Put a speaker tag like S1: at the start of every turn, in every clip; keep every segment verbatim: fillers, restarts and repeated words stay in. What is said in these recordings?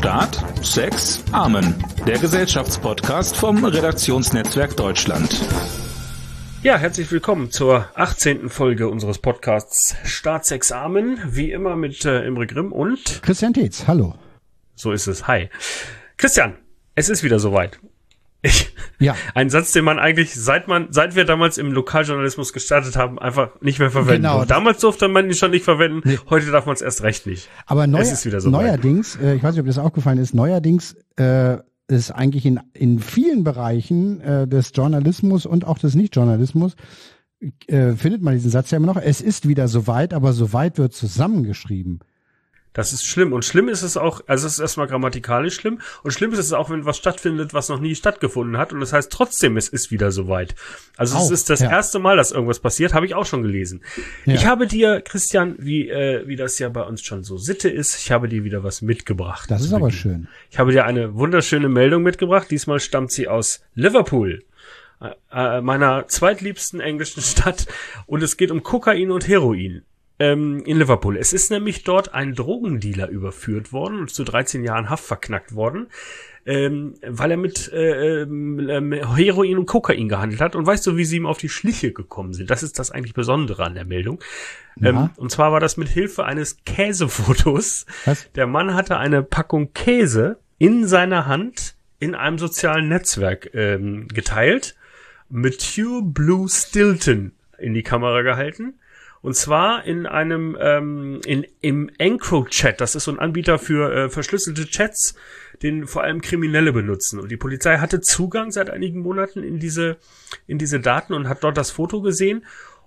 S1: Staat, Sex, Amen. Der Gesellschaftspodcast vom Redaktionsnetzwerk Deutschland.
S2: Ja, herzlich willkommen zur achtzehnten Folge unseres Podcasts Staat, Sex, Amen. Wie immer mit äh, Imre Grimm und
S3: Christian Tetz, hallo.
S2: So ist es, hi. Christian, es ist wieder soweit. Ich,
S3: ja.
S2: Ein Satz, den man eigentlich, seit man, seit wir damals im Lokaljournalismus gestartet haben, einfach nicht mehr verwenden. Genau, damals durfte man ihn schon nicht verwenden, nee. Heute darf man es erst recht nicht.
S3: Aber neuer,
S2: es ist wieder so
S3: neuerdings, äh, ich weiß nicht, ob das aufgefallen ist, neuerdings äh, ist eigentlich in in vielen Bereichen äh, des Journalismus und auch des Nichtjournalismus äh, findet man diesen Satz ja immer noch. Es ist wieder soweit, aber soweit wird zusammengeschrieben.
S2: Das ist schlimm. Und schlimm ist es auch, also es ist erstmal grammatikalisch schlimm. Und schlimm ist es auch, wenn was stattfindet, was noch nie stattgefunden hat. Und das heißt trotzdem, es ist wieder soweit. Also auch, es ist das ja. erste Mal, dass irgendwas passiert, habe ich auch schon gelesen. Ja. Ich habe dir, Christian, wie äh, wie das ja bei uns schon so Sitte ist, ich habe dir wieder was mitgebracht.
S3: Das ist aber schön.
S2: Ich habe dir eine wunderschöne Meldung mitgebracht. Diesmal stammt sie aus Liverpool, äh, meiner zweitliebsten englischen Stadt. Und es geht um Kokain und Heroin. In Liverpool. Es ist nämlich dort ein Drogendealer überführt worden und zu dreizehn Jahren Haft verknackt worden, ähm, weil er mit äh, äh, Heroin und Kokain gehandelt hat. Und weißt du, wie sie ihm auf die Schliche gekommen sind? Das ist das eigentlich Besondere an der Meldung. Ja. Ähm, und zwar war das mit Hilfe eines Käsefotos. Was? Der Mann hatte eine Packung Käse in seiner Hand in einem sozialen Netzwerk ähm, geteilt, mit Hugh Blue Stilton in die Kamera gehalten. Und zwar in einem, ähm, in, im EncroChat. Das ist so ein Anbieter für äh, verschlüsselte Chats, den vor allem Kriminelle benutzen. Und die Polizei hatte Zugang seit einigen Monaten in diese, in diese Daten und hat dort das Foto gesehen.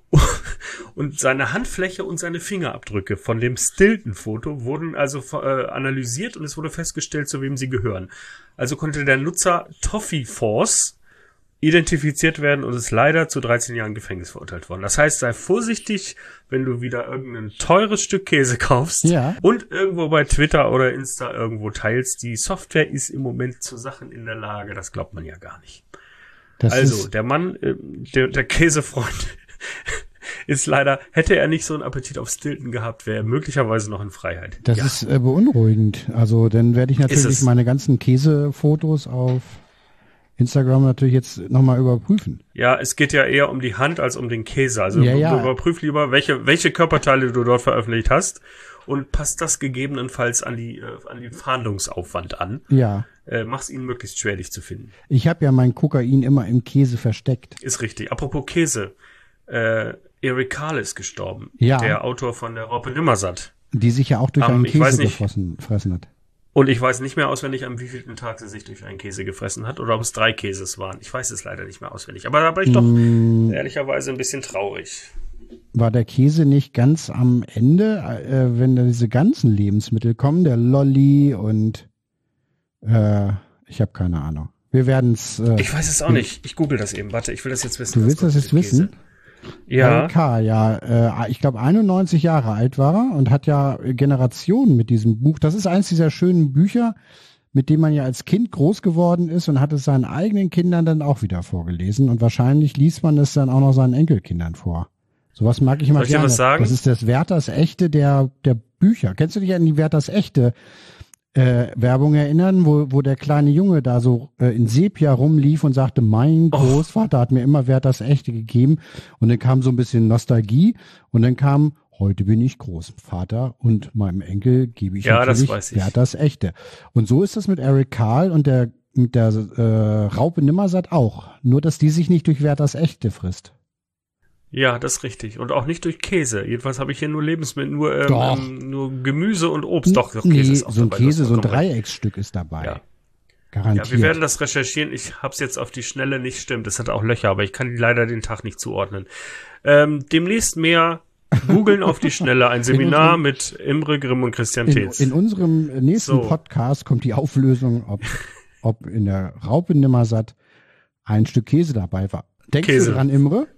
S2: Und seine Handfläche und seine Fingerabdrücke von dem Stilton-Foto wurden also äh, analysiert und es wurde festgestellt, zu wem sie gehören. Also konnte der Nutzer Toffee Force identifiziert werden und ist leider zu dreizehn Jahren Gefängnis verurteilt worden. Das heißt, sei vorsichtig, wenn du wieder irgendein teures Stück Käse kaufst
S3: ja. und
S2: irgendwo bei Twitter oder Insta irgendwo teilst. Die Software ist im Moment zu Sachen in der Lage, das glaubt man ja gar nicht. Das also, der Mann, äh, der, der Käsefreund ist leider, hätte er nicht so einen Appetit auf Stilton gehabt, wäre er möglicherweise noch in Freiheit.
S3: Das
S2: ja.
S3: ist äh, beunruhigend. Also, dann werde ich natürlich meine ganzen Käsefotos auf Instagram natürlich jetzt nochmal überprüfen.
S2: Ja, es geht ja eher um die Hand als um den Käse. Also
S3: ja, ja.
S2: überprüf lieber, welche welche Körperteile du dort veröffentlicht hast und passt das gegebenenfalls an die äh, an den Fahndungsaufwand an.
S3: Ja.
S2: Äh, mach's ihnen möglichst schwer, dich zu finden.
S3: Ich habe ja mein Kokain immer im Käse versteckt.
S2: Ist richtig. Apropos Käse. Äh, Eric Carle ist gestorben.
S3: Ja.
S2: Der Autor von der Raupe Nimmersatt.
S3: Die sich ja auch durch
S2: um,
S3: einen Käse gefressen, gefressen hat.
S2: Und ich weiß nicht mehr auswendig, am wievielten Tag sie sich durch einen Käse gefressen hat oder ob es drei Käses waren. Ich weiß es leider nicht mehr auswendig. Aber da bin ich doch mm. ehrlicherweise ein bisschen traurig.
S3: War der Käse nicht ganz am Ende, äh, wenn da diese ganzen Lebensmittel kommen, der Lolli und äh, ich habe keine Ahnung. Wir werden es. Äh,
S2: ich weiß es auch nicht. Ich google das eben. Warte, ich will das jetzt wissen.
S3: Du willst das jetzt wissen?
S2: Ja.
S3: Eric Carle, ja, äh, ich glaube einundneunzig Jahre alt war er und hat ja Generationen mit diesem Buch. Das ist eins dieser schönen Bücher, mit dem man ja als Kind groß geworden ist und hat es seinen eigenen Kindern dann auch wieder vorgelesen und wahrscheinlich liest man es dann auch noch seinen Enkelkindern vor. Sowas mag ich immer
S2: Soll ich
S3: gerne.
S2: dir was sagen?
S3: Das ist das Werthers Echte der der Bücher. Kennst du dich an die Werthers Echte Äh, Werbung erinnern, wo wo der kleine Junge da so äh, in Sepia rumlief und sagte, mein oh. Großvater hat mir immer Werthers Echte gegeben und dann kam so ein bisschen Nostalgie und dann kam, heute bin ich Großvater und meinem Enkel gebe ich
S2: ja,
S3: natürlich
S2: das weiß ich.
S3: Werthers Echte. Und so ist das mit Eric Carle und der mit der äh, Raupe Nimmersatt auch, nur dass die sich nicht durch Werthers Echte frisst.
S2: Ja, das ist richtig. Und auch nicht durch Käse. Jedenfalls habe ich hier nur Lebensmittel, nur, ähm, ähm, nur Gemüse und Obst. Doch, doch Käse
S3: nee,
S2: ist auch
S3: so ein
S2: dabei.
S3: Käse, so ein Dreiecksstück ist dabei.
S2: Ja.
S3: Garantiert.
S2: Ja, wir werden das recherchieren. Ich hab's jetzt auf die Schnelle nicht stimmt. Es hat auch Löcher, aber ich kann leider den Tag nicht zuordnen. Ähm, demnächst mehr googeln auf die Schnelle. Ein Seminar unserem, mit Imre Grimm und Christian Tetz.
S3: In, in unserem nächsten so. Podcast kommt die Auflösung, ob, ob in der Raupe Nimmersatt ein Stück Käse dabei war. Denkst Käse. du dran, Imre?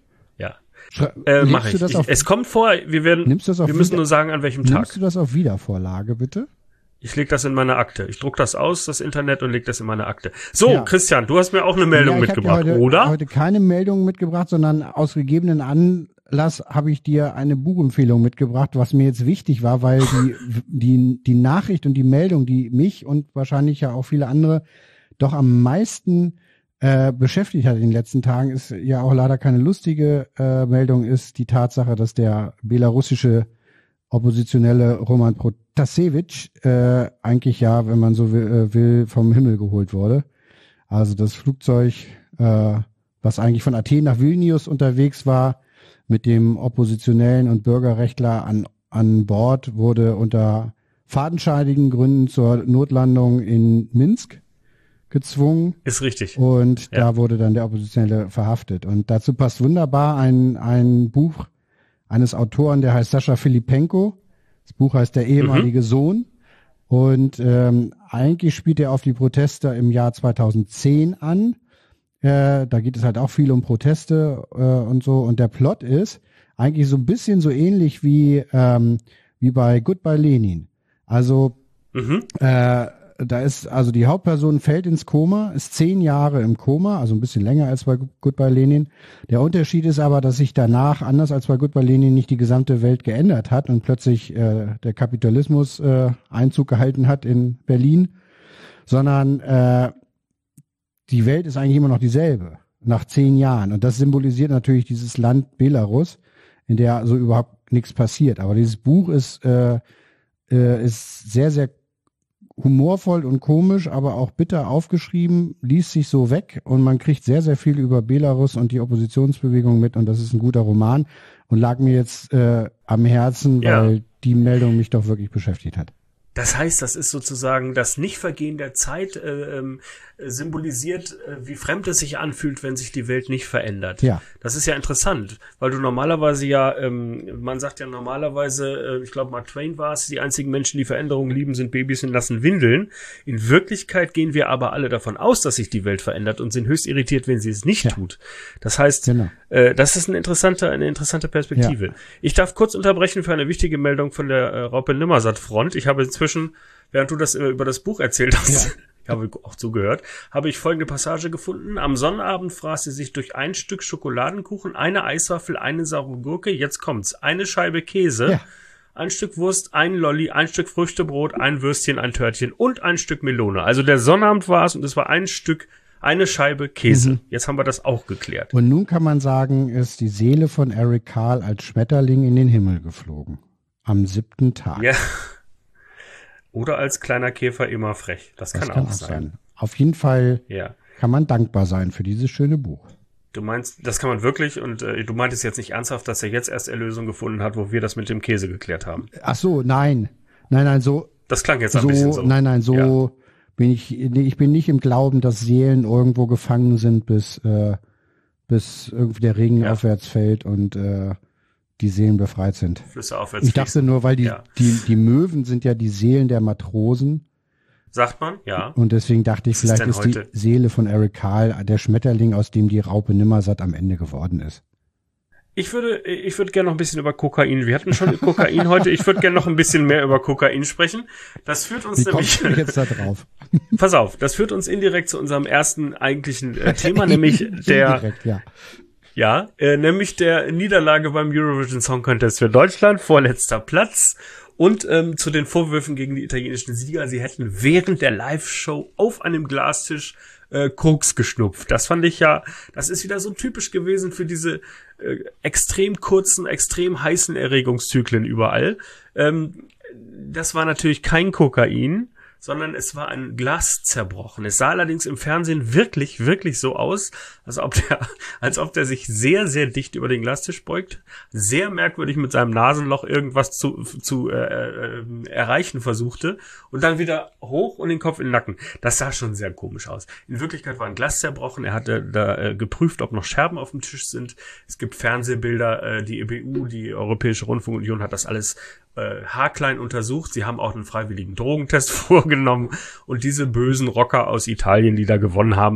S2: Äh, mach ich. ich
S3: auf,
S2: es kommt vor, wir werden,
S3: nimmst du das auf
S2: wir müssen
S3: wieder,
S2: nur sagen, an welchem Tag.
S3: Nimmst du das auf Wiedervorlage, bitte?
S2: Ich leg das in meine Akte. Ich druck das aus, das Internet, und leg das in meine Akte. So,
S3: Ja.
S2: Christian, du hast mir auch eine Meldung
S3: ja, ich
S2: mitgebracht,
S3: hab dir heute,
S2: oder?
S3: heute keine Meldung mitgebracht, sondern aus gegebenen Anlass habe ich dir eine Buchempfehlung mitgebracht, was mir jetzt wichtig war, weil die, die, die Nachricht und die Meldung, die mich und wahrscheinlich ja auch viele andere doch am meisten äh, beschäftigt hat in den letzten Tagen, ist ja auch leider keine lustige äh, Meldung, ist die Tatsache, dass der belarussische Oppositionelle Roman Protasevich äh, eigentlich ja, wenn man so will, äh, will, vom Himmel geholt wurde. Also das Flugzeug, äh, was eigentlich von Athen nach Vilnius unterwegs war, mit dem Oppositionellen und Bürgerrechtler an, an Bord, wurde unter fadenscheinigen Gründen zur Notlandung in Minsk gezwungen.
S2: Ist richtig.
S3: Und
S2: Ja.
S3: da wurde dann der Oppositionelle verhaftet. Und dazu passt wunderbar ein, ein Buch eines Autoren, der heißt Sascha Filipenko. Das Buch heißt Der ehemalige mhm. Sohn. Und ähm, eigentlich spielt er auf die Proteste im Jahr zweitausendzehn an. Äh, da geht es halt auch viel um Proteste äh, und so. Und der Plot ist eigentlich so ein bisschen so ähnlich wie, ähm, wie bei Goodbye Lenin. Also mhm. äh, da ist, also die Hauptperson fällt ins Koma, ist zehn Jahre im Koma, also ein bisschen länger als bei Goodbye Lenin. Der Unterschied ist aber, dass sich danach, anders als bei Goodbye Lenin, nicht die gesamte Welt geändert hat und plötzlich äh, der Kapitalismus äh, Einzug gehalten hat in Berlin, sondern äh, die Welt ist eigentlich immer noch dieselbe, nach zehn Jahren. Und das symbolisiert natürlich dieses Land Belarus, in der so überhaupt nichts passiert. Aber dieses Buch ist, äh, äh, ist sehr, sehr humorvoll und komisch, aber auch bitter aufgeschrieben, liest sich so weg und man kriegt sehr, sehr viel über Belarus und die Oppositionsbewegung mit, und das ist ein guter Roman und lag mir jetzt äh, am Herzen, weil ja. die Meldung mich doch wirklich beschäftigt hat.
S2: Das heißt, das ist sozusagen das Nichtvergehen der Zeit, äh, äh, symbolisiert, äh, wie fremd es sich anfühlt, wenn sich die Welt nicht verändert.
S3: Ja.
S2: Das ist ja interessant, weil du normalerweise ja, ähm, man sagt ja normalerweise, äh, ich glaube Mark Twain war es, die einzigen Menschen, die Veränderungen lieben, sind Babys und lassen Windeln. In Wirklichkeit gehen wir aber alle davon aus, dass sich die Welt verändert und sind höchst irritiert, wenn sie es nicht ja. tut. Das heißt, genau. äh, das ist eine interessante, eine interessante Perspektive. Ja. Ich darf kurz unterbrechen für eine wichtige Meldung von der äh, Raupe-Nimmersatt-Front. Ich habe inzwischen, während du das äh, über das Buch erzählt hast, ja. ich habe auch zugehört, habe ich folgende Passage gefunden. Am Sonnabend fraß sie sich durch ein Stück Schokoladenkuchen, eine Eiswaffel, eine saure Gurke, jetzt kommt's, eine Scheibe Käse, ja. ein Stück Wurst, ein Lolli, ein Stück Früchtebrot, ein Würstchen, ein Törtchen und ein Stück Melone. Also der Sonnabend war es und es war ein Stück, eine Scheibe Käse. Mhm. Jetzt haben wir das auch geklärt.
S3: Und nun kann man sagen, ist die Seele von Eric Carle als Schmetterling in den Himmel geflogen. Am siebten Tag.
S2: Ja. Oder als kleiner Käfer immer frech. Das, das kann, kann auch sein. sein.
S3: Auf jeden Fall
S2: ja.
S3: kann man dankbar sein für dieses schöne Buch.
S2: Du meinst, das kann man wirklich, und äh, du meintest jetzt nicht ernsthaft, dass er jetzt erst Erlösung gefunden hat, wo wir das mit dem Käse geklärt haben.
S3: Ach so, nein. Nein, nein, so.
S2: Das klang jetzt ein
S3: so,
S2: bisschen so.
S3: Nein, nein, so ja. bin ich, ich bin nicht im Glauben, dass Seelen irgendwo gefangen sind, bis, äh, bis irgendwie der Regen ja. aufwärts fällt und, äh, die Seelen befreit sind.
S2: Flüsse aufwärts
S3: ich dachte nur, weil die, ja. die, die Möwen sind ja die Seelen der Matrosen.
S2: Sagt man, ja.
S3: Und deswegen dachte ich,
S2: Was
S3: vielleicht
S2: ist,
S3: ist die Seele von Eric Carle der Schmetterling, aus dem die Raupe Nimmersatt am Ende geworden ist.
S2: Ich würde, ich würde gerne noch ein bisschen über Kokain. Wir hatten schon Kokain heute. Ich würde gerne noch ein bisschen mehr über Kokain sprechen. Das führt uns
S3: Wie
S2: nämlich.
S3: Kommst du jetzt da drauf?
S2: Pass auf, das führt uns indirekt zu unserem ersten eigentlichen äh, Thema, nämlich der.
S3: Indirekt, ja.
S2: Ja, äh, nämlich der Niederlage beim Eurovision Song Contest für Deutschland, vorletzter Platz. Und ähm, zu den Vorwürfen gegen die italienischen Sieger, sie hätten während der Live-Show auf einem Glastisch äh, Koks geschnupft. Das fand ich ja, das ist wieder so typisch gewesen für diese äh, extrem kurzen, extrem heißen Erregungszyklen überall. Ähm, das war natürlich kein Kokain, sondern es war ein Glas zerbrochen. Es sah allerdings im Fernsehen wirklich, wirklich so aus, als ob der, als ob der sich sehr, sehr dicht über den Glastisch beugt, sehr merkwürdig mit seinem Nasenloch irgendwas zu, zu äh, äh, erreichen versuchte und dann wieder hoch und den Kopf in den Nacken. Das sah schon sehr komisch aus. In Wirklichkeit war ein Glas zerbrochen. Er hatte da äh, geprüft, ob noch Scherben auf dem Tisch sind. Es gibt Fernsehbilder, äh, die E B U, die Europäische Rundfunkunion hat das alles äh, haarklein untersucht. Sie haben auch einen freiwilligen Drogentest vorgenommen und diese bösen Rocker aus Italien, die da gewonnen haben,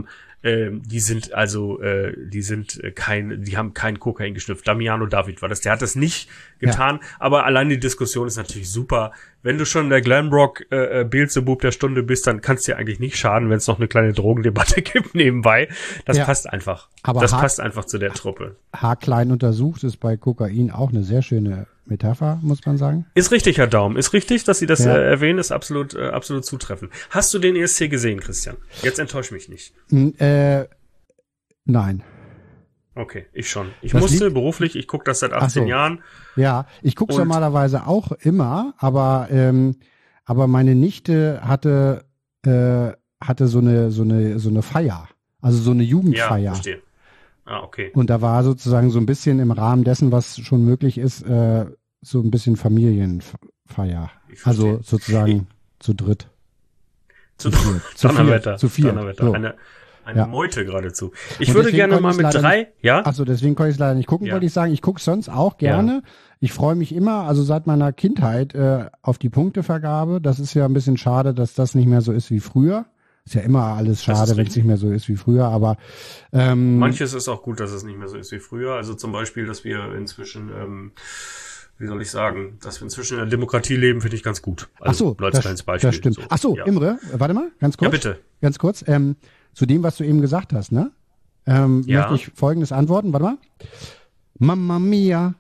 S2: Ähm, die sind also, äh, die sind äh, kein, die haben kein Kokain geschnüffelt. Damiano David war das, der hat das nicht getan, ja. Aber allein die Diskussion ist natürlich super. Wenn du schon der Glamrock äh, Beelzebub der Stunde bist, dann kannst dir eigentlich nicht schaden, wenn es noch eine kleine Drogendebatte gibt nebenbei. Das ja. passt einfach. Aber das passt einfach zu der Truppe.
S3: Haarklein untersucht ist bei Kokain auch eine sehr schöne Metapher, muss man sagen.
S2: Ist richtig, Herr Daum. Ist richtig, dass Sie das ja. äh, erwähnen, ist absolut, äh, absolut zutreffend. Hast du den E S C gesehen, Christian? Jetzt enttäusch mich nicht.
S3: Äh, nein.
S2: Okay, ich schon. Ich
S3: das
S2: musste
S3: liegt,
S2: beruflich, ich gucke das seit achtzehn
S3: so.
S2: Jahren.
S3: Ja, ich gucke normalerweise auch immer, aber ähm, aber meine Nichte hatte äh, hatte so eine so eine so eine Feier, also so eine Jugendfeier.
S2: Ja, verstehe. Ah, okay.
S3: Und da war sozusagen so ein bisschen im Rahmen dessen, was schon möglich ist, äh, so ein bisschen Familienfeier. Also sozusagen ich, zu dritt.
S2: Zu, zu, zu Donnerwetter.
S3: Zu vier.
S2: Donnerwetter. So. Eine, eine ja. Meute geradezu. Ich
S3: und
S2: würde gerne mal mit drei,
S3: nicht,
S2: ja?
S3: Achso, deswegen konnte ich es leider nicht gucken, ja. wollte ich sagen. Ich gucke sonst auch gerne. Ja. Ich freue mich immer, also seit meiner Kindheit, äh, auf die Punktevergabe. Das ist ja ein bisschen schade, dass das nicht mehr so ist wie früher. Ist ja immer alles schade, wenn es nicht mehr so ist wie früher, aber ähm,
S2: manches ist auch gut, dass es nicht mehr so ist wie früher. Also zum Beispiel, dass wir inzwischen, ähm, wie soll ich sagen, dass wir inzwischen in der Demokratie leben, finde ich ganz gut. Also,
S3: Ach so, das,
S2: kleines Beispiel.
S3: Das stimmt. So. Ach so, ja. Imre, warte mal, ganz kurz.
S2: Ja, bitte.
S3: Ganz kurz, ähm, zu dem, was du eben gesagt hast, ne? Ähm,
S2: ja.
S3: Möchte ich Folgendes antworten, warte mal. Mamma mia,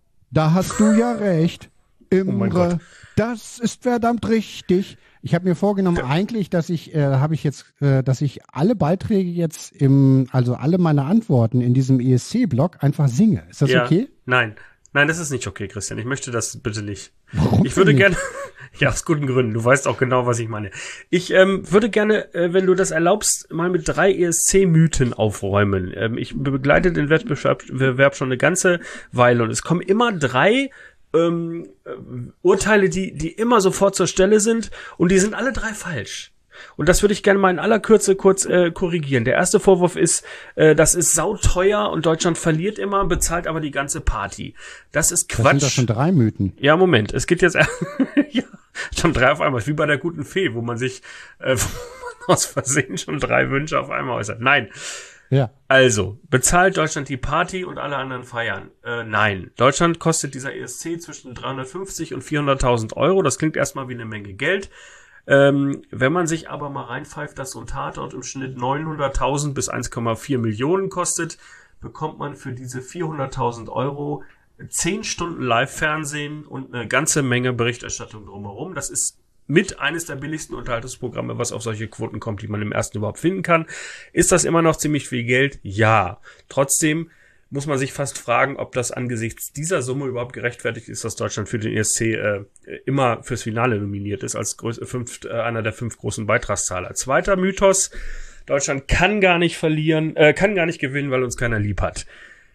S3: da hast du ja recht, Imre, oh das ist verdammt richtig. Ich habe mir vorgenommen, eigentlich, dass ich, äh, habe ich jetzt, äh, dass ich alle Beiträge jetzt im, also alle meine Antworten in diesem E S C-Blog einfach singe. Ist das
S2: ja,
S3: okay?
S2: Nein, nein, das ist nicht okay, Christian. Ich möchte das bitte nicht.
S3: Warum
S2: ich würde
S3: nicht?
S2: gerne, ja, aus guten Gründen. Du weißt auch genau, was ich meine. Ich ähm, würde gerne, äh, wenn du das erlaubst, mal mit drei E S C-Mythen aufräumen. Ähm, ich begleite den Wettbewerb schon eine ganze Weile und es kommen immer drei Ähm, äh, Urteile, die die immer sofort zur Stelle sind und die sind alle drei falsch. Und das würde ich gerne mal in aller Kürze kurz äh, korrigieren. Der erste Vorwurf ist, äh, das ist sauteuer und Deutschland verliert immer, bezahlt aber die ganze Party. Das ist Quatsch. Das sind
S3: doch schon drei Mythen.
S2: Ja, Moment, es geht jetzt ja, schon drei auf einmal, wie bei der guten Fee, wo man sich äh, aus Versehen schon drei Wünsche auf einmal äußert. Nein.
S3: Ja.
S2: Also, bezahlt Deutschland die Party und alle anderen feiern? Äh, nein. Deutschland kostet dieser E S C zwischen dreihundertfünfzig und vierhunderttausend Euro. Das klingt erstmal wie eine Menge Geld. Ähm, wenn man sich aber mal reinpfeift, dass so ein Tatort im Schnitt neunhunderttausend bis eins Komma vier Millionen kostet, bekommt man für diese vierhunderttausend Euro zehn Stunden Live-Fernsehen und eine ganze Menge Berichterstattung drumherum. Das ist mit eines der billigsten Unterhaltungsprogramme, was auf solche Quoten kommt, die man im ersten überhaupt finden kann. Ist das immer noch ziemlich viel Geld? Ja. Trotzdem muss man sich fast fragen, ob das angesichts dieser Summe überhaupt gerechtfertigt ist, dass Deutschland für den E S C äh, immer fürs Finale nominiert ist, als größ- fünf, äh, einer der fünf großen Beitragszahler. Zweiter Mythos, Deutschland kann gar nicht verlieren, äh, kann gar nicht gewinnen, weil uns keiner lieb hat.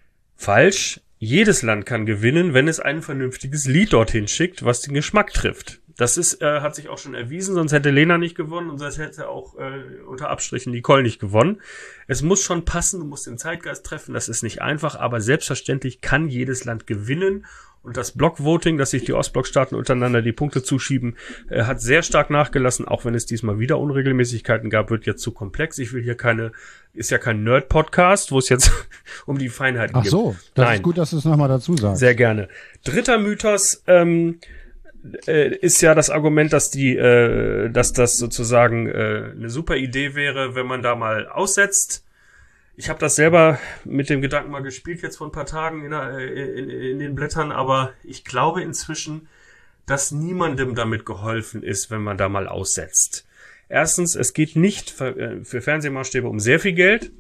S2: Falsch. Jedes Land kann gewinnen, wenn es ein vernünftiges Lied dorthin schickt, was den Geschmack trifft. Das ist, äh, hat sich auch schon erwiesen, sonst hätte Lena nicht gewonnen und sonst hätte auch äh, unter Abstrichen Nicole nicht gewonnen. Es muss schon passen, du musst den Zeitgeist treffen, das ist nicht einfach, aber selbstverständlich kann jedes Land gewinnen. Und das Blockvoting, dass sich die Ostblockstaaten untereinander die Punkte zuschieben, äh, hat sehr stark nachgelassen, auch wenn es diesmal wieder Unregelmäßigkeiten gab, wird jetzt zu komplex. Ich will hier keine, ist ja kein Nerd-Podcast, wo es jetzt um die Feinheiten
S3: Ach
S2: geht.
S3: Ach so, das
S2: Nein.
S3: ist gut, dass du es nochmal dazu sagst.
S2: Sehr gerne. Dritter Mythos, ähm, äh, ist ja das Argument, dass die, äh, dass das sozusagen äh, eine super Idee wäre, wenn man da mal aussetzt. Ich habe das selber mit dem Gedanken mal gespielt, jetzt vor ein paar Tagen in, der, in, in den Blättern, aber ich glaube inzwischen, dass niemandem damit geholfen ist, wenn man da mal aussetzt. Erstens, es geht nicht für, für Fernsehmaßstäbe um sehr viel Geld.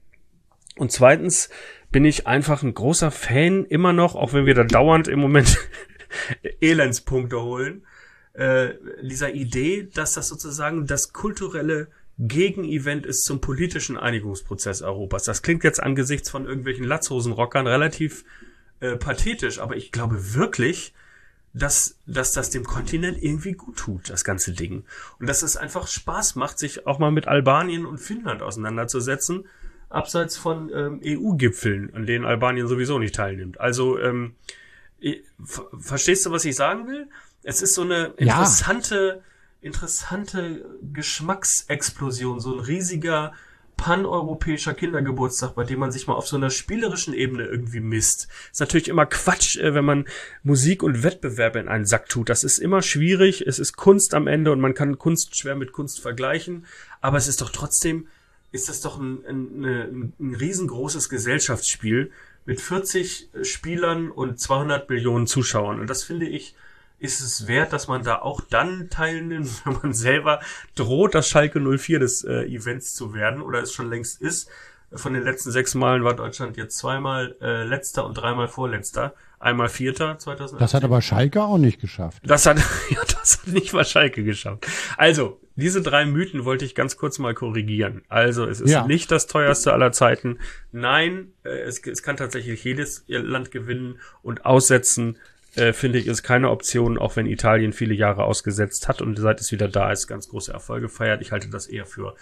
S2: Und zweitens bin ich einfach ein großer Fan immer noch, auch wenn wir da dauernd im Moment Elendspunkte holen, äh, dieser Idee, dass das sozusagen das kulturelle Gegenevent ist zum politischen Einigungsprozess Europas. Das klingt jetzt angesichts von irgendwelchen Latzhosenrockern relativ äh, pathetisch, aber ich glaube wirklich, dass, dass das dem Kontinent irgendwie gut tut, das ganze Ding. Und dass es einfach Spaß macht, sich auch mal mit Albanien und Finnland auseinanderzusetzen, abseits von ähm, E U-Gipfeln, an denen Albanien sowieso nicht teilnimmt. Also, ähm, ver- verstehst du, was ich sagen will? Es ist so eine interessante... Ja. interessante Geschmacksexplosion, so ein riesiger paneuropäischer Kindergeburtstag, bei dem man sich mal auf so einer spielerischen Ebene irgendwie misst. Ist natürlich immer Quatsch, wenn man Musik und Wettbewerbe in einen Sack tut. Das ist immer schwierig. Es ist Kunst am Ende und man kann Kunst schwer mit Kunst vergleichen. Aber es ist doch trotzdem, ist das doch ein, ein, ein, ein riesengroßes Gesellschaftsspiel mit vierzig Spielern und zweihundert Millionen Zuschauern. Und das finde ich, ist es wert, dass man da auch dann teilnimmt, wenn man selber droht, das Schalke null vier des äh, Events zu werden oder es schon längst ist. Von den letzten sechs Malen war Deutschland jetzt zweimal äh, Letzter und dreimal Vorletzter. Einmal Vierter zweitausendachtzehn.
S3: Das hat aber Schalke auch nicht geschafft.
S2: Das hat, ja, das hat nicht mal Schalke geschafft. Also, diese drei Mythen wollte ich ganz kurz mal korrigieren. Also, es ist
S3: Ja.
S2: nicht das teuerste aller Zeiten. Nein, äh, es, es kann tatsächlich jedes Land gewinnen und aussetzen. Äh, finde ich, ist keine Option, auch wenn Italien viele Jahre ausgesetzt hat und seit es wieder da ist, ganz große Erfolge feiert. Ich halte das eher für,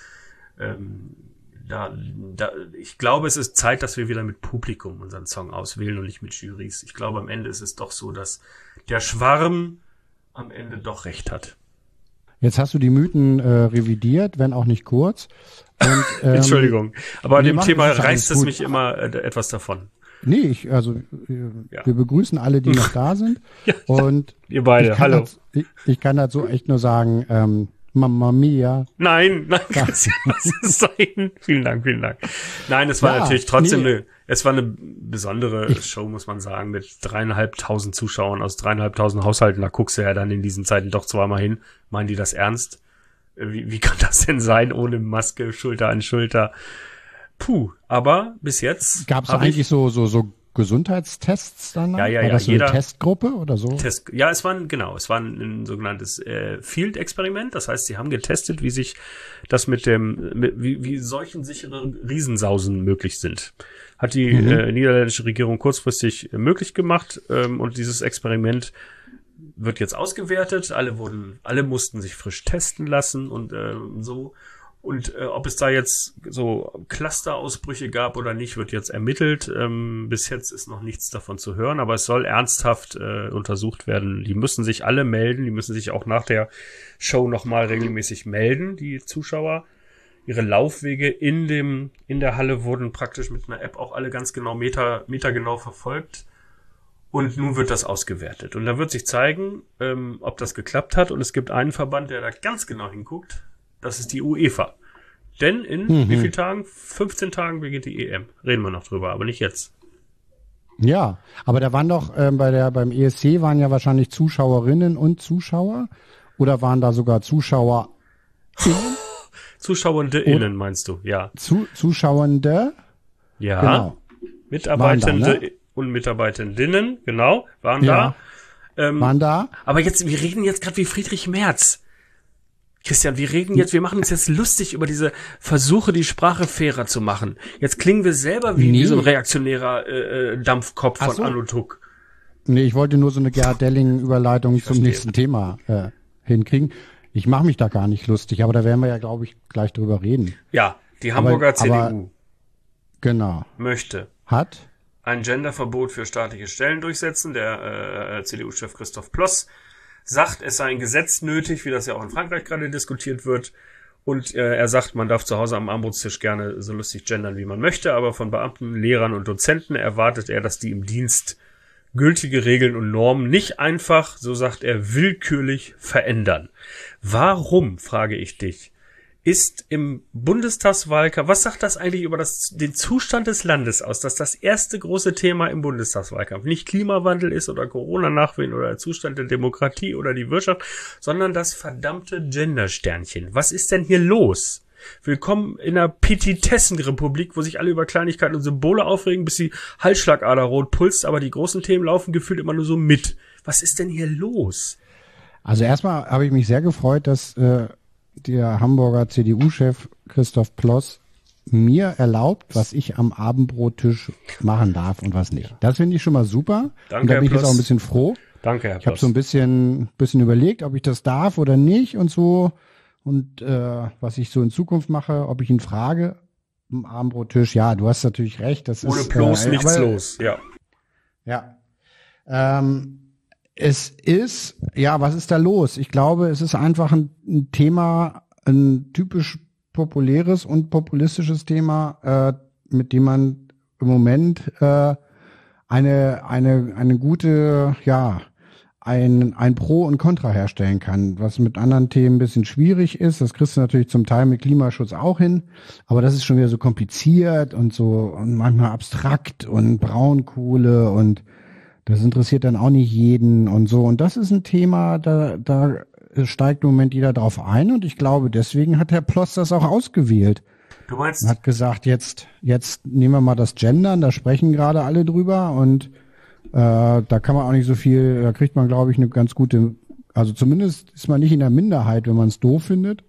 S2: ähm, da, da, ich glaube, es ist Zeit, dass wir wieder mit Publikum unseren Song auswählen und nicht mit Jurys. Ich glaube, am Ende ist es doch so, dass der Schwarm am Ende doch recht hat.
S3: Jetzt hast du die Mythen äh, revidiert, wenn auch nicht kurz. Und, ähm,
S2: Entschuldigung, aber an
S3: nee,
S2: dem
S3: mach,
S2: Thema
S3: das ist
S2: reißt es
S3: alles
S2: mich
S3: gut.
S2: immer äh, etwas davon.
S3: Nee, ich, also äh,
S2: Ja.
S3: wir begrüßen alle, die noch da sind.
S2: Ja,
S3: Und
S2: ihr beide,
S3: ich kann
S2: hallo.
S3: Das, ich, ich kann dazu echt nur sagen, ähm, Mamma mia.
S2: Nein, nein, Christian, was ist sein? Vielen Dank, vielen Dank. Nein, es war
S3: Ja,
S2: natürlich trotzdem
S3: nee.
S2: eine, es war eine besondere Show, muss man sagen, mit dreieinhalbtausend Zuschauern aus dreieinhalbtausend Haushalten. Da guckst du ja dann in diesen Zeiten doch zweimal hin. Meinen die das ernst? Wie, wie kann das denn sein, ohne Maske, Schulter an Schulter? Puh, aber bis jetzt
S3: Gab es
S2: hab
S3: eigentlich
S2: ich
S3: so so so Gesundheitstests danach?
S2: Ja, ja,
S3: War
S2: ja,
S3: das so
S2: jeder-
S3: eine Testgruppe oder so?
S2: Test, ja, es war ein, genau, es war ein, ein sogenanntes äh, Field-Experiment. Das heißt, sie haben getestet, wie sich das mit dem, mit, wie, wie solchen sicheren Riesensausen möglich sind. Hat die
S3: Mhm.
S2: äh, niederländische Regierung kurzfristig äh, möglich gemacht ähm, und dieses Experiment wird jetzt ausgewertet. Alle wurden, alle mussten sich frisch testen lassen und ähm, so. Und äh, ob es da jetzt so Clusterausbrüche gab oder nicht, wird jetzt ermittelt. Ähm, bis jetzt ist noch nichts davon zu hören, aber es soll ernsthaft äh, untersucht werden. Die müssen sich alle melden, die müssen sich auch nach der Show nochmal regelmäßig melden, die Zuschauer. Ihre Laufwege in dem in der Halle wurden praktisch mit einer App auch alle ganz genau Meter, metergenau verfolgt. Und nun wird das ausgewertet. Und da wird sich zeigen, ähm, ob das geklappt hat. Und es gibt einen Verband, der da ganz genau hinguckt. Das ist die UEFA. Denn in
S3: Mhm.
S2: wie vielen Tagen? fünfzehn Tagen beginnt die E M. Reden wir noch drüber, aber nicht jetzt.
S3: Ja, aber da waren doch ähm, bei der beim E S C waren ja wahrscheinlich Zuschauerinnen und Zuschauer oder waren da sogar Zuschauer
S2: Zuschauende innen, meinst du? Ja.
S3: zu, Zuschauende?
S2: Ja.
S3: Genau.
S2: Mitarbeitende
S3: Waren da, ne?
S2: und Mitarbeitendinnen, genau, waren
S3: Ja.
S2: da. Ähm,
S3: Waren da?
S2: aber jetzt, wir reden jetzt gerade wie Friedrich Merz. Christian, wir reden jetzt, wir machen uns jetzt lustig über diese Versuche, die Sprache fairer zu machen. Jetzt klingen wir selber wie,
S3: Nee.
S2: wie so ein reaktionärer äh, äh, Dampfkopf
S3: Ach
S2: von
S3: so.
S2: Anno Tuck.
S3: Nee, ich wollte nur so eine Gerhard Delling-Überleitung zum
S2: verstehe.
S3: nächsten Thema äh, hinkriegen. Ich mache mich da gar nicht lustig, aber da werden wir ja, glaube ich, gleich drüber reden.
S2: Ja, die
S3: Aber-
S2: Hamburger C D U
S3: aber- Genau.
S2: möchte
S3: Hat?
S2: ein Genderverbot für staatliche Stellen durchsetzen. Der äh, C D U-Chef Christoph Ploss sagt, es sei ein Gesetz nötig, wie das ja auch in Frankreich gerade diskutiert wird. Und äh, er sagt, man darf zu Hause am Armutstisch gerne so lustig gendern, wie man möchte, aber von Beamten, Lehrern und Dozenten erwartet er, dass die im Dienst gültige Regeln und Normen nicht einfach, so sagt er, willkürlich verändern. Warum, frage ich dich, ist im Bundestagswahlkampf, was sagt das eigentlich über das, den Zustand des Landes aus, dass das erste große Thema im Bundestagswahlkampf nicht Klimawandel ist oder Corona-Nachwehen oder der Zustand der Demokratie oder die Wirtschaft, sondern das verdammte Gendersternchen. Was ist denn hier los? Willkommen in einer Petitessenrepublik, wo sich alle über Kleinigkeiten und Symbole aufregen, bis die Halsschlagader rot pulst, aber die großen Themen laufen gefühlt immer nur so mit. Was ist denn hier los?
S3: Also erstmal habe ich mich sehr gefreut, dass äh, der Hamburger C D U-Chef Christoph Ploss mir erlaubt, was ich am Abendbrottisch machen darf und was nicht. Das finde ich schon mal super.
S2: Danke,
S3: und da
S2: Herr
S3: bin ich jetzt
S2: Ploss.
S3: auch ein bisschen froh.
S2: Danke, Herr
S3: Ich habe
S2: Ploss.
S3: so ein bisschen, bisschen überlegt, ob ich das darf oder nicht und so. Und äh, was ich so in Zukunft mache, ob ich ihn frage am Abendbrottisch. Ja, du hast natürlich recht. Das
S2: Ohne
S3: ist,
S2: Bloß
S3: äh,
S2: nichts
S3: aber-
S2: los, ja.
S3: Ja. Ähm, es ist, ja, was ist da los? Ich glaube, es ist einfach ein, ein Thema, ein typisch populäres und populistisches Thema, äh, mit dem man im Moment äh, eine eine eine gute, ja, ein ein Pro und Contra herstellen kann, was mit anderen Themen ein bisschen schwierig ist. Das kriegst du natürlich zum Teil mit Klimaschutz auch hin, aber das ist schon wieder so kompliziert und so und manchmal abstrakt und Braunkohle und das interessiert dann auch nicht jeden und so. Und das ist ein Thema, da da steigt im Moment jeder drauf ein und ich glaube, deswegen hat Herr Ploss das auch ausgewählt.
S2: Du meinst?
S3: Hat gesagt, jetzt, jetzt nehmen wir mal das Gendern, da sprechen gerade alle drüber und äh, da kann man auch nicht so viel, da kriegt man, glaube ich, eine ganz gute, also zumindest ist man nicht in der Minderheit, wenn man es doof findet.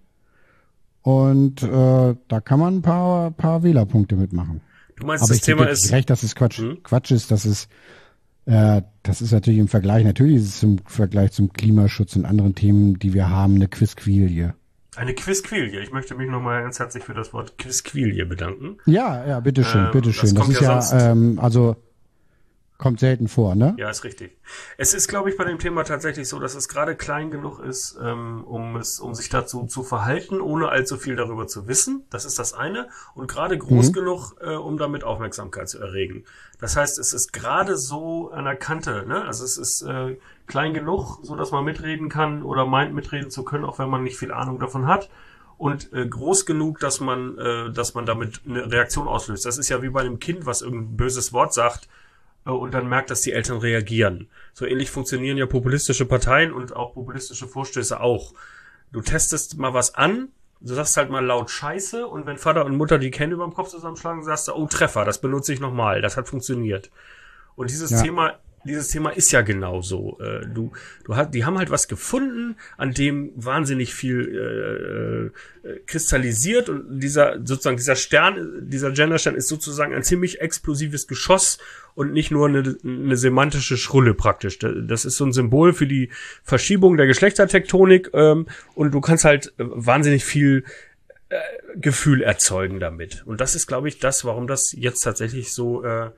S3: Und äh, da kann man ein paar, paar Wählerpunkte mitmachen.
S2: Du meinst,
S3: aber
S2: das
S3: ich
S2: Thema
S3: gebe
S2: ist
S3: recht, dass es Quatsch,
S2: hm?
S3: Quatsch ist, dass es äh, das ist natürlich im Vergleich, natürlich ist es im Vergleich zum Klimaschutz und anderen Themen, die wir haben, eine Quizquilie.
S2: Eine Quizquilie. Ich möchte mich nochmal ganz herzlich für das Wort Quizquilie bedanken.
S3: Ja, ja, bitteschön,
S2: ähm,
S3: bitteschön.
S2: Das,
S3: das ist
S2: ja,
S3: ja, ähm, also kommt selten vor, ne?
S2: Ja, ist richtig. Es ist, glaube ich, bei dem Thema tatsächlich so, dass es gerade klein genug ist, ähm, um es, um sich dazu zu verhalten, ohne allzu viel darüber zu wissen. Das ist das eine. Und gerade groß mhm. genug, äh, um damit Aufmerksamkeit zu erregen. Das heißt, es ist gerade so an der Kante, ne? Also es ist äh, klein genug, so dass man mitreden kann oder meint mitreden zu können, auch wenn man nicht viel Ahnung davon hat. Und äh, groß genug, dass man, äh, dass man damit eine Reaktion auslöst. Das ist ja wie bei einem Kind, was irgendein böses Wort sagt und dann merkt, dass die Eltern reagieren. So ähnlich funktionieren ja populistische Parteien und auch populistische Vorstöße auch. Du testest mal was an, du sagst halt mal laut Scheiße und wenn Vater und Mutter die Hände über dem Kopf zusammenschlagen, sagst du, oh Treffer, das benutze ich nochmal, das hat funktioniert. Und dieses ja. Thema Dieses Thema ist ja genauso. Äh, du, du hast, die haben halt was gefunden, an dem wahnsinnig viel äh, äh, kristallisiert und dieser sozusagen dieser Stern, dieser Genderstern ist sozusagen ein ziemlich explosives Geschoss und nicht nur eine, eine semantische Schrulle praktisch. Das ist so ein Symbol für die Verschiebung der Geschlechtertektonik ähm, und du kannst halt wahnsinnig viel äh, Gefühl erzeugen damit. Und das ist, glaube ich, das, warum das jetzt tatsächlich so äh,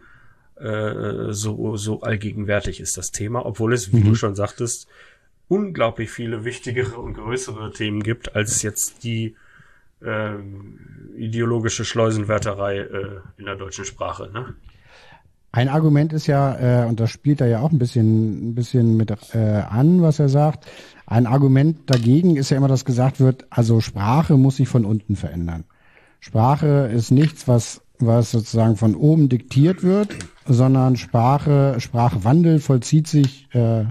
S2: so so allgegenwärtig ist, das Thema, obwohl es, wie mhm. du schon sagtest, unglaublich viele wichtigere und größere Themen gibt, als jetzt die äh, ideologische Schleusenwärterei äh, in der deutschen Sprache. Ne?
S3: Ein Argument ist ja, äh, und das spielt er ja auch ein bisschen, ein bisschen mit äh, an, was er sagt, ein Argument dagegen ist ja immer, dass gesagt wird, also Sprache muss sich von unten verändern. Sprache ist nichts, was was sozusagen von oben diktiert wird, sondern Sprache, Sprachwandel vollzieht sich äh,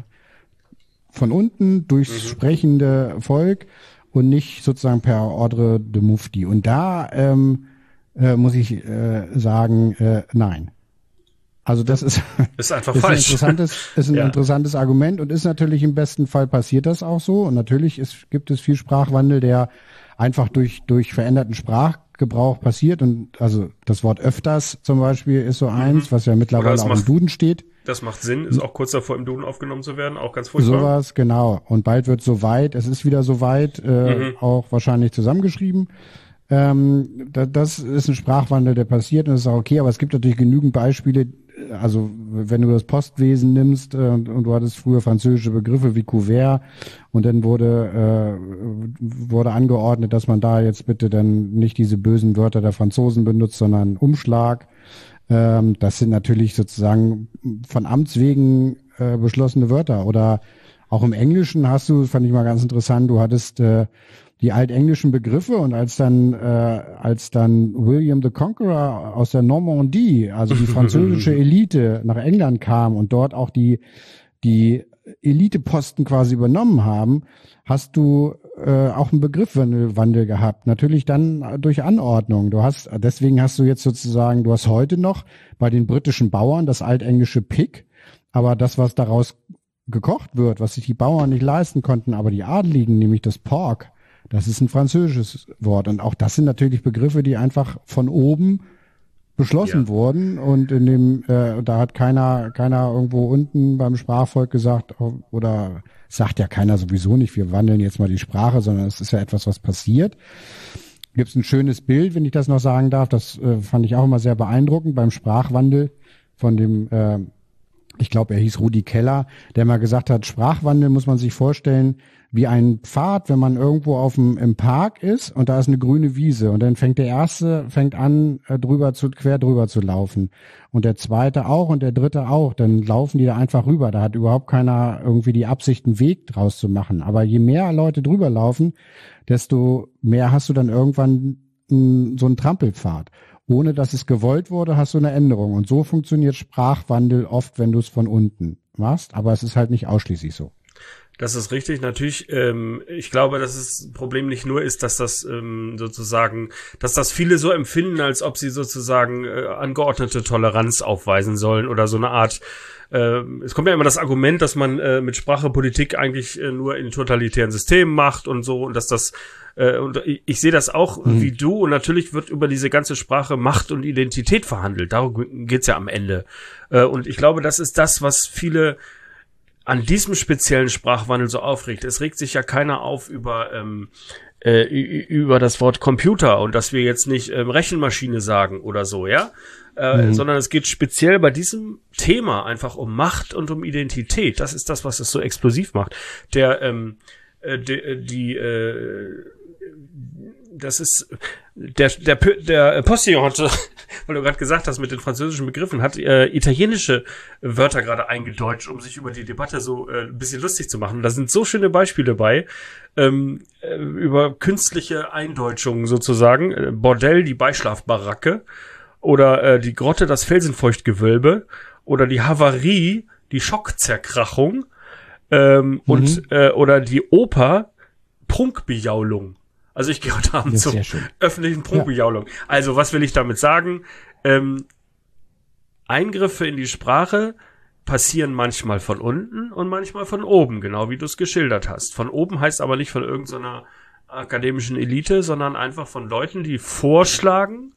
S3: von unten durchs mhm. sprechende Volk und nicht sozusagen per Ordre de Mufti. Und da ähm, äh, muss ich äh, sagen, äh, nein. Also das ist,
S2: ist einfach
S3: ist
S2: falsch.
S3: Ein interessantes, ist ein ja. interessantes Argument und ist natürlich im besten Fall passiert das auch so. Und natürlich ist, gibt es viel Sprachwandel, der einfach durch durch veränderten Sprachgebrauch passiert. Und also das Wort öfters zum Beispiel ist so eins, mhm. was ja mittlerweile auch macht, im Duden steht.
S2: Das macht Sinn, ist auch kurz davor im Duden aufgenommen zu werden, auch ganz furchtbar.
S3: Sowas, genau. Und bald wird soweit, es ist wieder soweit, äh, mhm. auch wahrscheinlich zusammengeschrieben. Ähm, da, das ist ein Sprachwandel, der passiert und das ist auch okay, aber es gibt natürlich genügend Beispiele, also wenn du das Postwesen nimmst äh, und, und du hattest früher französische Begriffe wie Couvert und dann wurde äh, wurde angeordnet, dass man da jetzt bitte dann nicht diese bösen Wörter der Franzosen benutzt, sondern Umschlag. Ähm, das sind natürlich sozusagen von Amts wegen äh, beschlossene Wörter. Oder auch im Englischen hast du, fand ich mal ganz interessant, du hattest äh, die altenglischen Begriffe und als dann äh, als dann William the Conqueror aus der Normandie, also die französische Elite nach England kam und dort auch die die Eliteposten quasi übernommen haben, hast du äh, auch einen Begriffswandel Wandel gehabt. Natürlich dann durch Anordnung. Du hast deswegen hast du jetzt sozusagen, du hast heute noch bei den britischen Bauern das altenglische Pig, aber das, was daraus gekocht wird, was sich die Bauern nicht leisten konnten, aber die Adeligen, nämlich das Pork, das ist ein französisches Wort. Und auch das sind natürlich Begriffe, die einfach von oben beschlossen ja. wurden. Und in dem, äh, da hat keiner, keiner irgendwo unten beim Sprachvolk gesagt, oder sagt ja keiner sowieso nicht, wir wandeln jetzt mal die Sprache, sondern es ist ja etwas, was passiert. Gibt es ein schönes Bild, wenn ich das noch sagen darf, das äh, fand ich auch immer sehr beeindruckend beim Sprachwandel von dem, äh, ich glaube, er hieß Rudi Keller, der mal gesagt hat, Sprachwandel muss man sich vorstellen wie ein Pfad, wenn man irgendwo auf dem, im Park ist und da ist eine grüne Wiese und dann fängt der Erste, fängt an, drüber zu, quer drüber zu laufen und der Zweite auch und der Dritte auch, dann laufen die da einfach rüber, da hat überhaupt keiner irgendwie die Absicht, einen Weg draus zu machen, aber je mehr Leute drüber laufen, desto mehr hast du dann irgendwann m, so einen Trampelpfad. Ohne dass es gewollt wurde, hast du eine Änderung und so funktioniert Sprachwandel oft, wenn du es von unten machst, aber es ist halt nicht ausschließlich so.
S2: Das ist richtig. Natürlich, ähm, ich glaube, dass das Problem nicht nur ist, dass das ähm, sozusagen, dass das viele so empfinden, als ob sie sozusagen äh, angeordnete Toleranz aufweisen sollen oder so eine Art. Äh, es kommt ja immer das Argument, dass man äh, mit Sprache Politik eigentlich äh, nur in totalitären Systemen macht und so und dass das äh, und ich, ich sehe das auch mhm. wie du und natürlich wird über diese ganze Sprache Macht und Identität verhandelt. Darum geht's ja am Ende. Äh, und ich glaube, das ist das, was viele an diesem speziellen Sprachwandel so aufregt. Es regt sich ja keiner auf über ähm, äh, über das Wort Computer und dass wir jetzt nicht ähm, Rechenmaschine sagen oder so, ja, äh, mhm. sondern es geht speziell bei diesem Thema einfach um Macht und um Identität. Das ist das, was es so explosiv macht. Der ähm, äh, die, die äh, das ist der der der Postillon hatte, weil du gerade gesagt hast mit den französischen Begriffen, hat äh, italienische Wörter gerade eingedeutscht, um sich über die Debatte so äh, ein bisschen lustig zu machen. Da sind so schöne Beispiele bei ähm, äh, über künstliche Eindeutschungen sozusagen. Äh, Bordell, die Beischlafbaracke oder äh, die Grotte, das Felsenfeuchtgewölbe oder die Havarie, die Schockzerkrachung ähm, mhm. und äh, oder die Oper, Prunkbejaulung. Also ich gehe heute Abend zur öffentlichen Prunkbejaulung. Ja. Also was will ich damit sagen? Ähm, Eingriffe in die Sprache passieren manchmal von unten und manchmal von oben, genau wie du es geschildert hast. Von oben heißt aber nicht von irgendeiner akademischen Elite, sondern einfach von Leuten, die vorschlagen,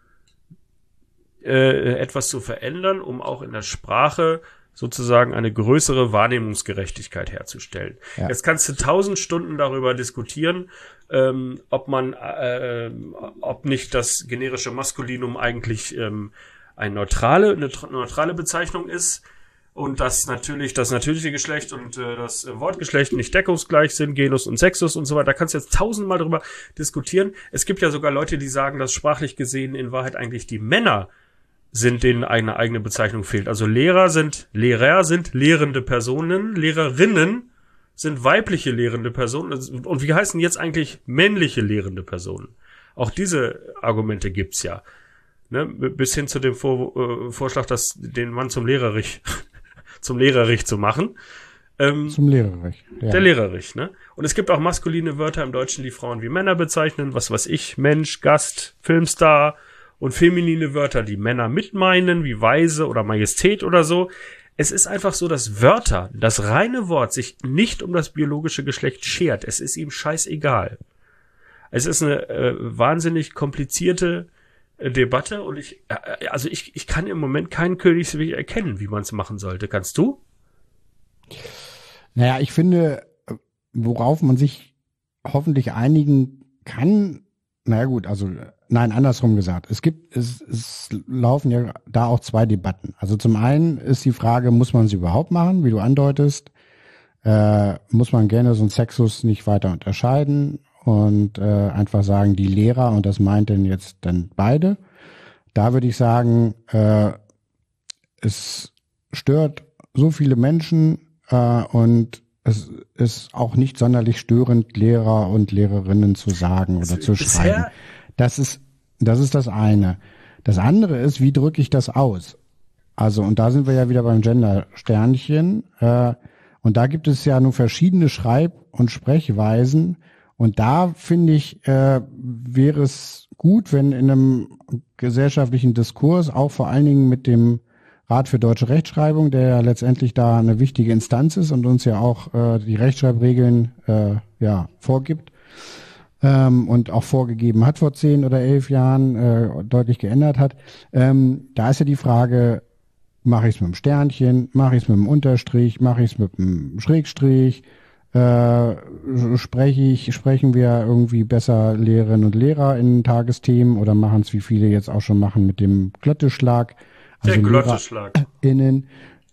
S2: äh, etwas zu verändern, um auch in der Sprache sozusagen eine größere Wahrnehmungsgerechtigkeit herzustellen. Ja. Jetzt kannst du tausend Stunden darüber diskutieren, ähm, ob man, äh, ob nicht das generische Maskulinum eigentlich ähm, eine neutrale, eine neutrale Bezeichnung ist und dass natürlich das natürliche Geschlecht und äh, das Wortgeschlecht nicht deckungsgleich sind, Genus und Sexus und so weiter. Da kannst du jetzt tausendmal darüber diskutieren. Es gibt ja sogar Leute, die sagen, dass sprachlich gesehen in Wahrheit eigentlich die Männer sind, denen eine eigene Bezeichnung fehlt. Also Lehrer sind Lehrer, sind lehrende Personen, Lehrerinnen sind weibliche lehrende Personen. Und wie heißen jetzt eigentlich männliche lehrende Personen? Auch diese Argumente gibt's ja. Ne? Bis hin zu dem Vor- äh, Vorschlag, dass den Mann zum Lehrerich, zum Lehrerich zu machen. Ähm,
S3: zum Lehrerich. Ja.
S2: Der Lehrerich, ne? Und es gibt auch maskuline Wörter im Deutschen, die Frauen wie Männer bezeichnen. Was weiß ich, Mensch, Gast, Filmstar. Und feminine Wörter, die Männer mitmeinen, wie Weise oder Majestät oder so. Es ist einfach so, dass Wörter, das reine Wort, sich nicht um das biologische Geschlecht schert. Es ist ihm scheißegal. Es ist eine äh, wahnsinnig komplizierte äh, Debatte und ich, äh, also ich, ich kann im Moment keinen Königsweg erkennen, wie man es machen sollte. Kannst du?
S3: Naja, ich finde, worauf man sich hoffentlich einigen kann, naja gut, also nein, andersrum gesagt. Es gibt, es, es laufen ja da auch zwei Debatten. Also zum einen ist die Frage, muss man sie überhaupt machen, wie du andeutest? Äh, muss man Genus und Sexus nicht weiter unterscheiden und äh, einfach sagen, die Lehrer, und das meint denn jetzt dann beide. Da würde ich sagen, äh, es stört so viele Menschen äh, und es ist auch nicht sonderlich störend, Lehrer und Lehrerinnen zu sagen oder zu schreiben. Das ist, das ist das eine. Das andere ist, wie drücke ich das aus? Also, und da sind wir ja wieder beim Gender-Sternchen. Äh, und da gibt es ja nur verschiedene Schreib- und Sprechweisen. Und da finde ich, äh, wäre es gut, wenn in einem gesellschaftlichen Diskurs, auch vor allen Dingen mit dem Rat für deutsche Rechtschreibung, der ja letztendlich da eine wichtige Instanz ist und uns ja auch äh, die Rechtschreibregeln äh, ja vorgibt ähm, und auch vorgegeben hat vor zehn oder elf Jahren, äh, deutlich geändert hat. Ähm, da ist ja die Frage, mache ich es mit dem Sternchen, mache ich es mit dem Unterstrich, mache ich es mit dem Schrägstrich, äh, spreche ich, sprechen wir irgendwie besser Lehrerinnen und Lehrer in Tagesthemen oder machen es, wie viele jetzt auch schon machen, mit dem Glotteschlag.
S2: Der
S3: Also
S2: Glotteschlag.
S3: LehrerInnen,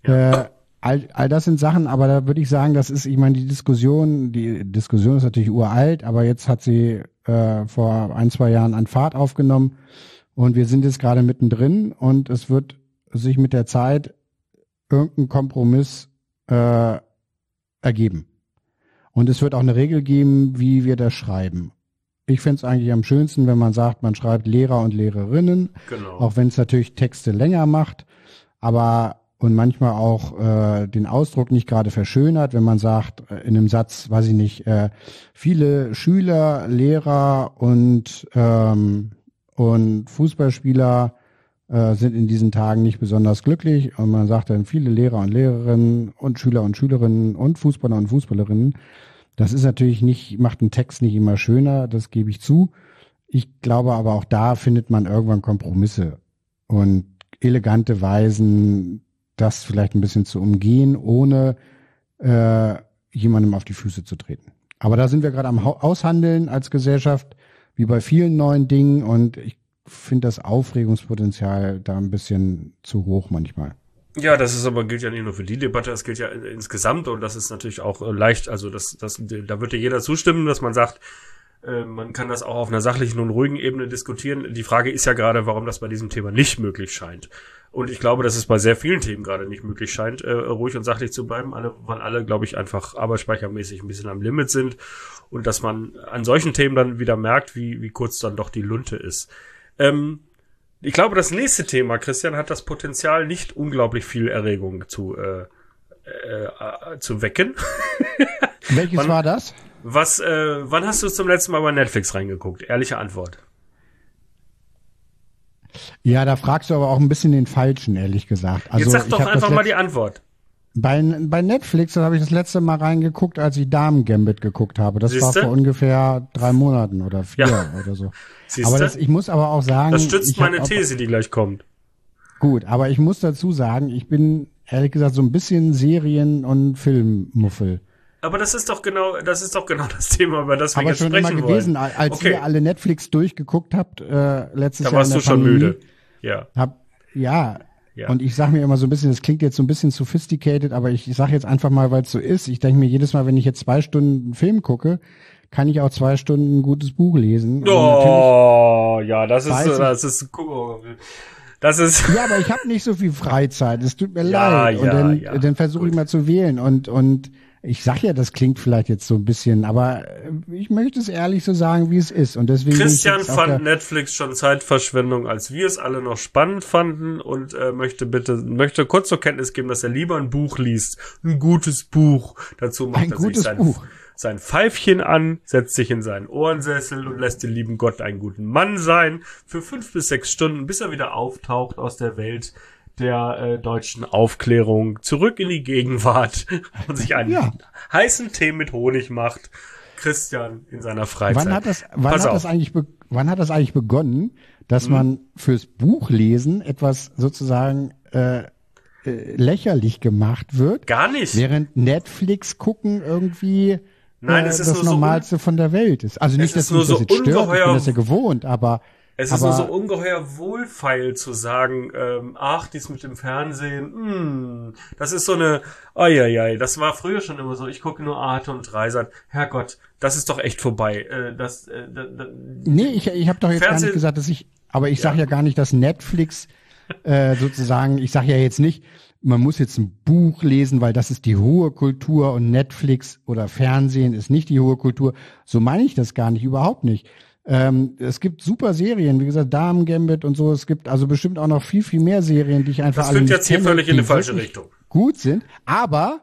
S3: Ja. Äh, all, all das sind Sachen, aber da würde ich sagen, das ist, ich meine, die Diskussion, die Diskussion ist natürlich uralt, aber jetzt hat sie äh, vor ein, zwei Jahren an Fahrt aufgenommen und wir sind jetzt gerade mittendrin und es wird sich mit der Zeit irgendein Kompromiss äh, ergeben. Und es wird auch eine Regel geben, wie wir das schreiben. Ich finde es eigentlich am schönsten, wenn man sagt, man schreibt Lehrer und Lehrerinnen,
S2: Genau.
S3: Auch wenn es natürlich Texte länger macht, aber und manchmal auch äh, den Ausdruck nicht gerade verschönert, wenn man sagt, äh, in einem Satz, weiß ich nicht, äh, viele Schüler, Lehrer und ähm, und Fußballspieler äh, sind in diesen Tagen nicht besonders glücklich und man sagt dann viele Lehrer und Lehrerinnen und Schüler und Schülerinnen und Fußballer und Fußballerinnen. Das ist natürlich nicht, macht einen Text nicht immer schöner, das gebe ich zu. Ich glaube aber auch da findet man irgendwann Kompromisse und elegante Weisen, das vielleicht ein bisschen zu umgehen, ohne äh, jemandem auf die Füße zu treten. Aber da sind wir gerade am Aushandeln als Gesellschaft, wie bei vielen neuen Dingen und ich finde das Aufregungspotenzial da ein bisschen zu hoch manchmal.
S2: Ja, das ist aber, gilt ja nicht nur für die Debatte, das gilt ja insgesamt und das ist natürlich auch äh, leicht, also das, das, da wird ja jeder zustimmen, dass man sagt, äh, man kann das auch auf einer sachlichen und ruhigen Ebene diskutieren. Die Frage ist ja gerade, warum das bei diesem Thema nicht möglich scheint. Und ich glaube, dass es bei sehr vielen Themen gerade nicht möglich scheint, äh, ruhig und sachlich zu bleiben, alle, weil alle, glaube ich, einfach arbeitsspeichermäßig ein bisschen am Limit sind und dass man an solchen Themen dann wieder merkt, wie, wie kurz dann doch die Lunte ist. Ähm, Ich glaube, das nächste Thema, Christian, hat das Potenzial, nicht unglaublich viel Erregung zu äh, äh, zu wecken.
S3: Welches
S2: wann,
S3: war das?
S2: Was? Äh, wann hast du zum letzten Mal bei Netflix reingeguckt? Ehrliche Antwort.
S3: Ja, da fragst du aber auch ein bisschen den Falschen, ehrlich gesagt. Also,
S2: Jetzt sag doch einfach mal die Antwort.
S3: Bei, bei Netflix habe ich das letzte Mal reingeguckt, als ich Damen-Gambit geguckt habe. Das
S2: Siehste?
S3: war vor ungefähr drei Monaten oder vier
S2: Ja.
S3: oder so.
S2: Siehste?
S3: Aber das, ich muss aber auch sagen,
S2: Das stützt
S3: ich hab
S2: meine
S3: auch,
S2: These, die gleich kommt.
S3: Gut, aber ich muss dazu sagen, ich bin ehrlich gesagt so ein bisschen Serien- und Filmmuffel.
S2: Aber das ist doch genau, das ist doch genau das Thema, über das wir
S3: Aber
S2: jetzt
S3: schon
S2: sprechen
S3: immer gewesen,
S2: wollen.
S3: als
S2: Okay.
S3: ihr alle Netflix durchgeguckt habt, äh, letztes
S2: Da
S3: Jahr in
S2: warst
S3: der
S2: du schon
S3: Pandemie,
S2: müde. Ja.
S3: Hab, ja,
S2: Ja.
S3: und ich sag mir immer so ein bisschen, das klingt jetzt so ein bisschen sophisticated, aber ich, ich sag jetzt einfach mal, weil es so ist. Ich denke mir jedes Mal, wenn ich jetzt zwei Stunden einen Film gucke, kann ich auch zwei Stunden ein gutes Buch lesen. Und
S2: Oh, ja, das ist,
S3: weiß ich-
S2: das ist, das ist,
S3: ja, aber ich habe nicht so viel Freizeit. Es tut mir
S2: Ja,
S3: leid. Und
S2: ja,
S3: dann,
S2: ja.
S3: dann versuche ich
S2: Gut.
S3: mal zu wählen. Und und ich sag ja, das klingt vielleicht jetzt so ein bisschen, aber äh, ich möchte es ehrlich so sagen, wie es ist. Und deswegen bin ich
S2: Christian
S3: jetzt auf
S2: fand
S3: der-
S2: Netflix schon Zeitverschwendung, als wir es alle noch spannend fanden und äh, möchte bitte, möchte kurz zur Kenntnis geben, dass er lieber ein Buch liest. Ein gutes Buch. Dazu macht
S3: Ein
S2: er sich
S3: gutes
S2: sein,
S3: Buch.
S2: sein Pfeifchen an, setzt sich in seinen Ohrensessel und lässt den lieben Gott einen guten Mann sein. Für fünf bis sechs Stunden, bis er wieder auftaucht aus der Welt der äh, deutschen Aufklärung, zurück in die Gegenwart und sich einen
S3: Ja.
S2: heißen Tee mit Honig macht. Christian in seiner Freizeit.
S3: Wann hat das, wann
S2: Pass
S3: hat
S2: auf.
S3: das eigentlich, be wann hat das eigentlich begonnen, dass
S2: Hm.
S3: man fürs Buchlesen etwas sozusagen äh, äh, lächerlich gemacht wird,
S2: Gar nicht.
S3: während Netflix gucken irgendwie
S2: Nein,
S3: äh,
S2: es ist
S3: das
S2: nur so
S3: Normalste von der Welt ist. Also
S2: Es
S3: nicht,
S2: ist
S3: dass
S2: nur
S3: mich das
S2: so
S3: jetzt stört, ich
S2: ungeheuer-
S3: bin das ja gewohnt, aber
S2: Es
S3: aber,
S2: ist nur so ungeheuer wohlfeil zu sagen, ähm, ach, dies mit dem Fernsehen, hm, das ist so eine, ai, das war früher schon immer so, ich gucke nur Arte und Dreisat, Herrgott, das ist doch echt vorbei. Äh, das, äh, da, da,
S3: Nee, ich, ich habe doch jetzt gar
S2: Fernsehen-
S3: nicht gesagt, dass ich, aber ich sage
S2: Ja.
S3: ja gar nicht, dass Netflix äh, sozusagen, ich sage ja jetzt nicht, man muss jetzt ein Buch lesen, weil das ist die hohe Kultur und Netflix oder Fernsehen ist nicht die hohe Kultur. So meine ich das gar nicht, überhaupt nicht. Ähm, es gibt super Serien, wie gesagt, Damen Gambit und so. Es gibt also bestimmt auch noch viel, viel mehr Serien, die ich einfach
S2: Das
S3: alle
S2: führt
S3: nicht
S2: jetzt hier
S3: kenne,
S2: völlig in
S3: die
S2: eine falsche
S3: wirklich
S2: Richtung.
S3: gut sind. Aber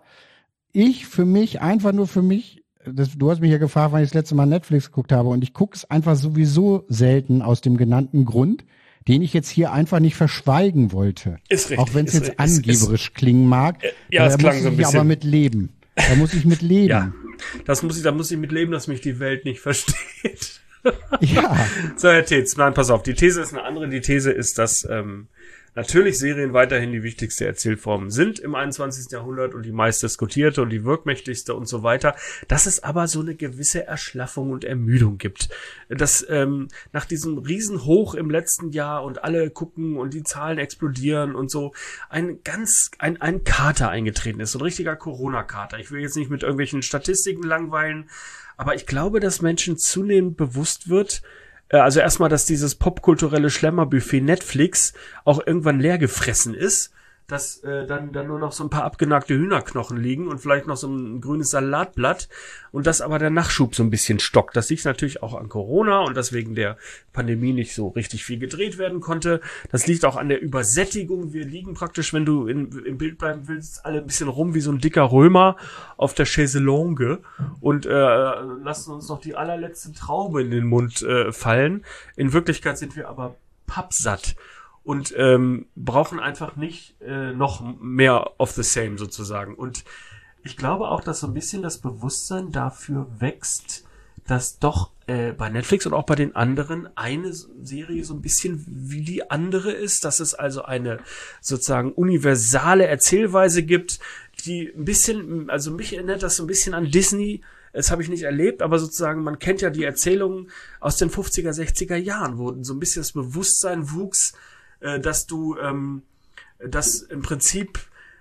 S3: ich für mich, einfach nur für mich, das, du hast mich ja gefragt, wann ich das letzte Mal Netflix geguckt habe und ich gucke es einfach sowieso selten aus dem genannten Grund, den ich jetzt hier einfach nicht verschweigen wollte.
S2: Ist richtig,
S3: Auch wenn es
S2: ist
S3: jetzt
S2: ri- ist-
S3: angeberisch klingen mag.
S2: ja, es
S3: da
S2: klang
S3: muss
S2: so ein
S3: ich
S2: bisschen.
S3: aber mit leben. Da muss ich mit leben.
S2: Ja, das muss ich, da muss ich mit leben, dass mich die Welt nicht versteht.
S3: Ja.
S2: So, Herr Tetz, nein, pass auf, die These ist eine andere. Die These ist, dass ähm, natürlich Serien weiterhin die wichtigste Erzählform sind im einundzwanzigsten Jahrhundert und die meist diskutierte und die wirkmächtigste und so weiter, dass es aber so eine gewisse Erschlaffung und Ermüdung gibt. Dass ähm, nach diesem Riesenhoch im letzten Jahr und alle gucken und die Zahlen explodieren und so ein ganz, ein, ein Kater eingetreten ist, so ein richtiger Corona-Kater. Ich will jetzt nicht mit irgendwelchen Statistiken langweilen, aber ich glaube, dass Menschen zunehmend bewusst wird, also erstmal, dass dieses popkulturelle Schlemmerbuffet Netflix auch irgendwann leer gefressen ist, dass äh, dann dann nur noch so ein paar abgenagte Hühnerknochen liegen und vielleicht noch so ein grünes Salatblatt und dass aber der Nachschub so ein bisschen stockt. Das liegt natürlich auch an Corona und dass wegen der Pandemie nicht so richtig viel gedreht werden konnte. Das liegt auch an der Übersättigung. Wir liegen praktisch, wenn du in, im Bild bleiben willst, alle ein bisschen rum wie so ein dicker Römer auf der Chaiselongue und äh, lassen uns noch die allerletzte Traube in den Mund äh, fallen. In Wirklichkeit sind wir aber pappsatt. Und ähm, brauchen einfach nicht äh, noch mehr of the same sozusagen. Und ich glaube auch, dass so ein bisschen das Bewusstsein dafür wächst, dass doch äh, bei Netflix und auch bei den anderen eine Serie so ein bisschen wie die andere ist, dass es also eine sozusagen universale Erzählweise gibt, die ein bisschen, also mich erinnert das so ein bisschen an Disney. Das habe ich nicht erlebt, aber sozusagen, man kennt ja die Erzählungen aus den fünfziger, sechziger Jahren, wo so ein bisschen das Bewusstsein wuchs, dass du, ähm, dass im Prinzip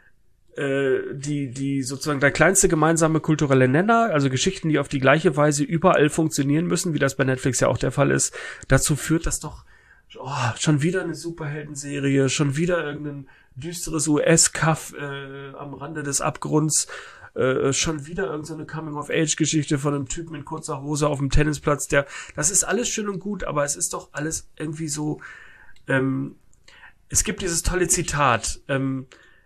S2: äh, die, die sozusagen der kleinste gemeinsame kulturelle Nenner, also Geschichten, die auf die gleiche Weise überall funktionieren müssen, wie das bei Netflix ja auch der Fall ist, dazu führt, dass doch oh, schon wieder eine Superheldenserie, schon wieder irgendein düsteres U S-Kaff äh, am Rande des Abgrunds, äh, schon wieder irgendeine Coming-of-Age-Geschichte von einem Typen in kurzer Hose auf dem Tennisplatz, der, das ist alles schön und gut, aber es ist doch alles irgendwie so, ähm, es gibt dieses tolle Zitat ähm,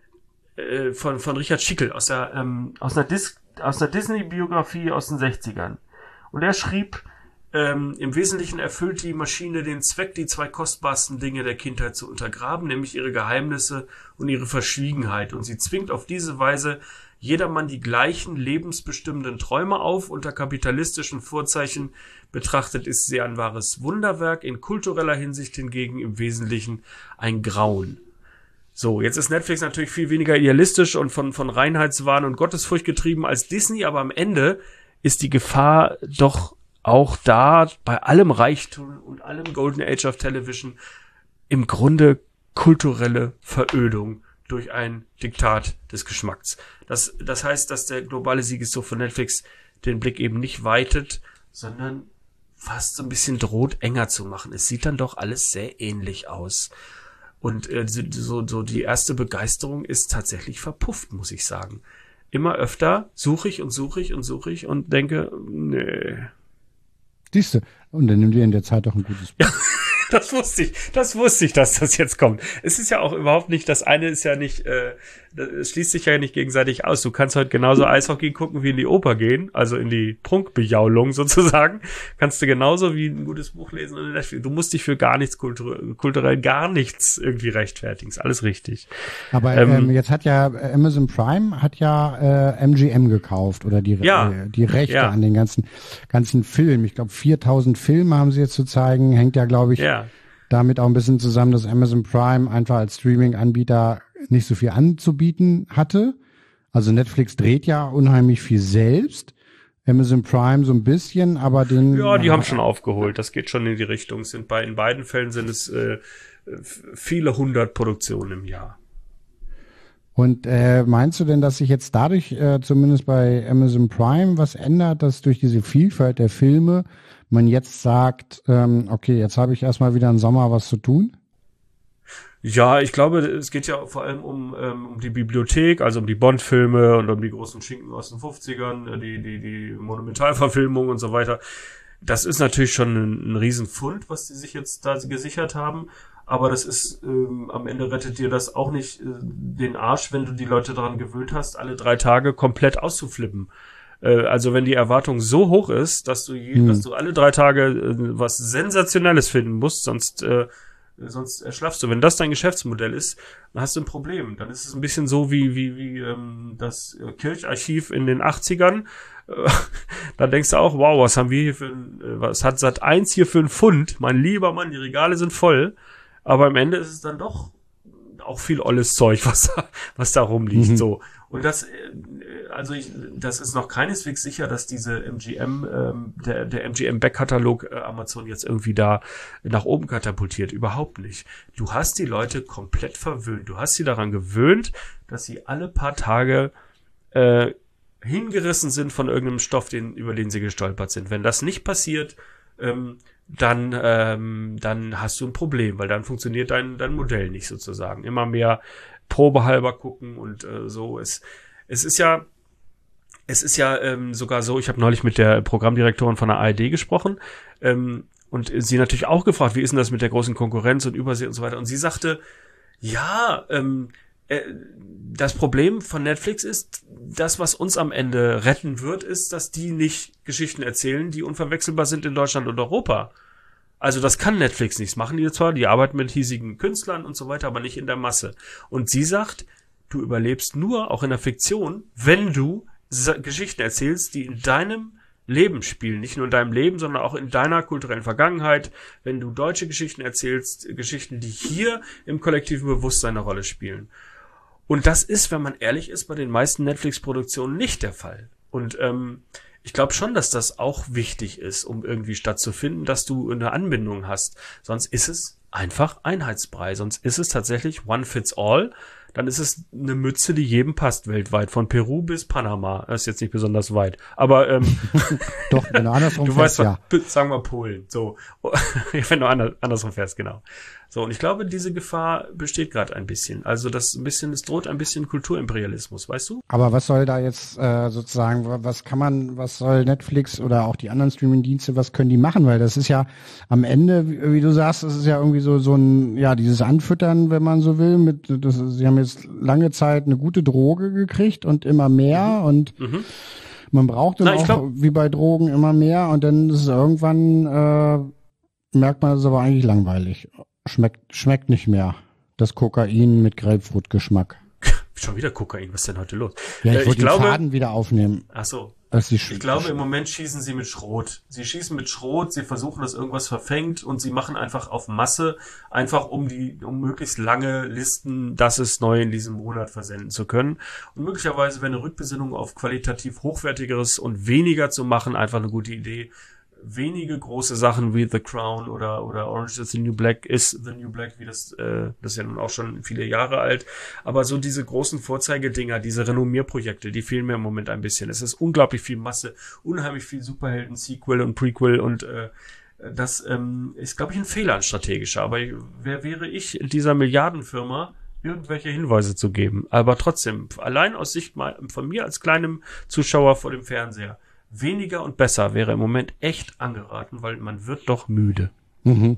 S2: äh, von von Richard Schickel aus der ähm, aus einer Dis- aus einer Disney-Biografie aus den sechzigern. Und er schrieb, ähm, im Wesentlichen erfüllt die Maschine den Zweck, die zwei kostbarsten Dinge der Kindheit zu untergraben, nämlich ihre Geheimnisse und ihre Verschwiegenheit. Und sie zwingt auf diese Weise jedermann die gleichen lebensbestimmenden Träume auf. Unter kapitalistischen Vorzeichen betrachtet ist sie ein wahres Wunderwerk, in kultureller Hinsicht hingegen im Wesentlichen ein Grauen. So, jetzt ist Netflix natürlich viel weniger idealistisch und von, von Reinheitswahn und Gottesfurcht getrieben als Disney, aber am Ende ist die Gefahr doch auch da, bei allem Reichtum und allem Golden Age of Television, im Grunde kulturelle Verödung durch ein Diktat des Geschmacks. Das, das heißt, dass der globale Siegeszug von Netflix den Blick eben nicht weitet, sondern fast so ein bisschen droht, enger zu machen. Es sieht dann doch alles sehr ähnlich aus. Und äh, so, so die erste Begeisterung ist tatsächlich verpufft, muss ich sagen. Immer öfter suche ich und suche ich und suche ich und denke, nee.
S3: Siehste, und dann nimm dir in der Zeit doch ein gutes Buch.
S2: Ja. Das wusste ich, das wusste ich, dass das jetzt kommt. Es ist ja auch überhaupt nicht, das eine ist ja nicht, äh, es schließt sich ja nicht gegenseitig aus. Du kannst heute genauso Eishockey gucken wie in die Oper gehen, also in die Prunkbejaulung sozusagen. Kannst du genauso wie ein gutes Buch lesen. Du musst dich für gar nichts, kulturell, kulturell gar nichts irgendwie rechtfertigen. Ist alles richtig.
S3: Aber ähm, ähm, jetzt hat ja Amazon Prime hat ja äh, M G M gekauft oder die,
S2: ja,
S3: äh, die Rechte
S2: ja.
S3: an den ganzen, ganzen Filmen. Ich glaube, viertausend Filme haben sie jetzt zu zeigen. Hängt ja, glaube ich,
S2: ja.
S3: damit auch ein bisschen zusammen, dass Amazon Prime einfach als Streaming-Anbieter nicht so viel anzubieten hatte. Also Netflix dreht ja unheimlich viel selbst. Amazon Prime so ein bisschen, aber den...
S2: Ja, die haben schon aufgeholt. Das geht schon in die Richtung. Es sind bei, in beiden Fällen sind es äh, viele hundert Produktionen im Jahr.
S3: Und äh, meinst du denn, dass sich jetzt dadurch äh, zumindest bei Amazon Prime was ändert, dass durch diese Vielfalt der Filme man jetzt sagt, ähm, okay, jetzt habe ich erstmal wieder im Sommer was zu tun?
S2: Ja, ich glaube, es geht ja vor allem um, ähm, um die Bibliothek, also um die Bond-Filme und um die großen Schinken aus den fünfzigern, die, die, die Monumentalverfilmung und so weiter. Das ist natürlich schon ein, ein Riesenfund, was die sich jetzt da gesichert haben. Aber das ist, ähm, am Ende rettet dir das auch nicht äh, den Arsch, wenn du die Leute daran gewöhnt hast, alle drei Tage komplett auszuflippen. Äh, also wenn die Erwartung so hoch ist, dass du je, hm. dass du alle drei Tage äh, was Sensationelles finden musst, sonst äh, sonst erschlaffst du. Wenn das dein Geschäftsmodell ist, dann hast du ein Problem. Dann ist es ein bisschen so wie wie wie ähm, das Kircharchiv in den achtzigern. Äh, da denkst du auch, wow, was haben wir hier für ein, äh, was hat Sat eins hier für ein Pfund? Mein lieber Mann, die Regale sind voll. Aber am Ende ist es dann doch auch viel olles Zeug, was da, was da rumliegt,
S3: Mhm.
S2: so. Und das, äh, also ich, das ist noch keineswegs sicher, dass diese M G M, ähm, der, der M G M-Back-Katalog äh, Amazon jetzt irgendwie da nach oben katapultiert. Überhaupt nicht. Du hast die Leute komplett verwöhnt. Du hast sie daran gewöhnt, dass sie alle paar Tage äh, hingerissen sind von irgendeinem Stoff, den, über den sie gestolpert sind. Wenn das nicht passiert, ähm, dann, ähm, dann hast du ein Problem, weil dann funktioniert dein, dein Modell nicht sozusagen. Immer mehr probehalber gucken und äh, so. Es, es ist ja, es ist ja ähm, sogar so, ich habe neulich mit der Programmdirektorin von der A R D gesprochen ähm, und sie natürlich auch gefragt, wie ist denn das mit der großen Konkurrenz und Übersee und so weiter. Und sie sagte, ja, ähm, äh, das Problem von Netflix ist, das, was uns am Ende retten wird, ist, dass die nicht Geschichten erzählen, die unverwechselbar sind in Deutschland und Europa. Also das kann Netflix nicht machen, die zwar, die arbeiten mit hiesigen Künstlern und so weiter, aber nicht in der Masse. Und sie sagt, du überlebst nur, auch in der Fiktion, wenn du Sa- Geschichten erzählst, die in deinem Leben spielen. Nicht nur in deinem Leben, sondern auch in deiner kulturellen Vergangenheit. Wenn du deutsche Geschichten erzählst, Geschichten, die hier im kollektiven Bewusstsein eine Rolle spielen. Und das ist, wenn man ehrlich ist, bei den meisten Netflix-Produktionen nicht der Fall. Und ähm, ich glaube schon, dass das auch wichtig ist, um irgendwie stattzufinden, dass du eine Anbindung hast. Sonst ist es einfach Einheitsbrei. Sonst ist es tatsächlich one fits all. Dann ist es eine Mütze, die jedem passt weltweit. Von Peru bis Panama. Das ist jetzt nicht besonders weit. Aber ähm,
S3: Doch, wenn du andersrum
S2: du
S3: fährst,
S2: weißt,
S3: ja.
S2: sagen wir Polen. So, wenn du ander, andersrum fährst, genau. So, und ich glaube, diese Gefahr besteht gerade ein bisschen. Also das ein bisschen, es droht ein bisschen Kulturimperialismus, weißt du?
S3: Aber was soll da jetzt äh, sozusagen, wa- was kann man, was soll Netflix oder auch die anderen Streaming-Dienste, was können die machen? Weil das ist ja am Ende, wie, wie du sagst, das ist ja irgendwie so so ein, ja, dieses Anfüttern, wenn man so will. Mit, das, sie haben jetzt lange Zeit eine gute Droge gekriegt und immer mehr und
S2: Mhm.
S3: man braucht dann
S2: Na, ich
S3: auch
S2: glaub-
S3: wie bei Drogen immer mehr und dann ist es irgendwann äh, merkt man, es ist aber eigentlich langweilig. Schmeckt schmeckt nicht mehr. Das Kokain mit Grapefruit-Geschmack.
S2: Schon wieder Kokain, was ist denn heute los?
S3: Ja, ich
S2: Äh,
S3: wollte den
S2: glaube,
S3: Faden wieder aufnehmen.
S2: ach so.
S3: Als die
S2: Ich glaube, im Moment schießen sie mit Schrot. Sie schießen mit Schrot, sie versuchen, dass irgendwas verfängt und sie machen einfach auf Masse, einfach um die, um möglichst lange Listen, das ist neu in diesem Monat versenden zu können. Und möglicherweise wäre eine Rückbesinnung auf qualitativ hochwertigeres und weniger zu machen einfach eine gute Idee. Wenige große Sachen wie The Crown oder oder Orange is the New Black ist The New Black, wie das äh, das ist ja nun auch schon viele Jahre alt, aber so diese großen Vorzeigedinger, diese Renommierprojekte, die fehlen mir im Moment ein bisschen. Es ist unglaublich viel Masse, unheimlich viel Superhelden Sequel und Prequel und äh, das ähm, ist, glaube ich, ein Fehler, ein strategischer, aber wer wäre ich, dieser Milliardenfirma irgendwelche Hinweise zu geben, aber trotzdem, allein aus Sicht mal von mir als kleinem Zuschauer vor dem Fernseher, weniger und besser wäre im Moment echt angeraten, weil man wird doch müde.
S3: Mhm.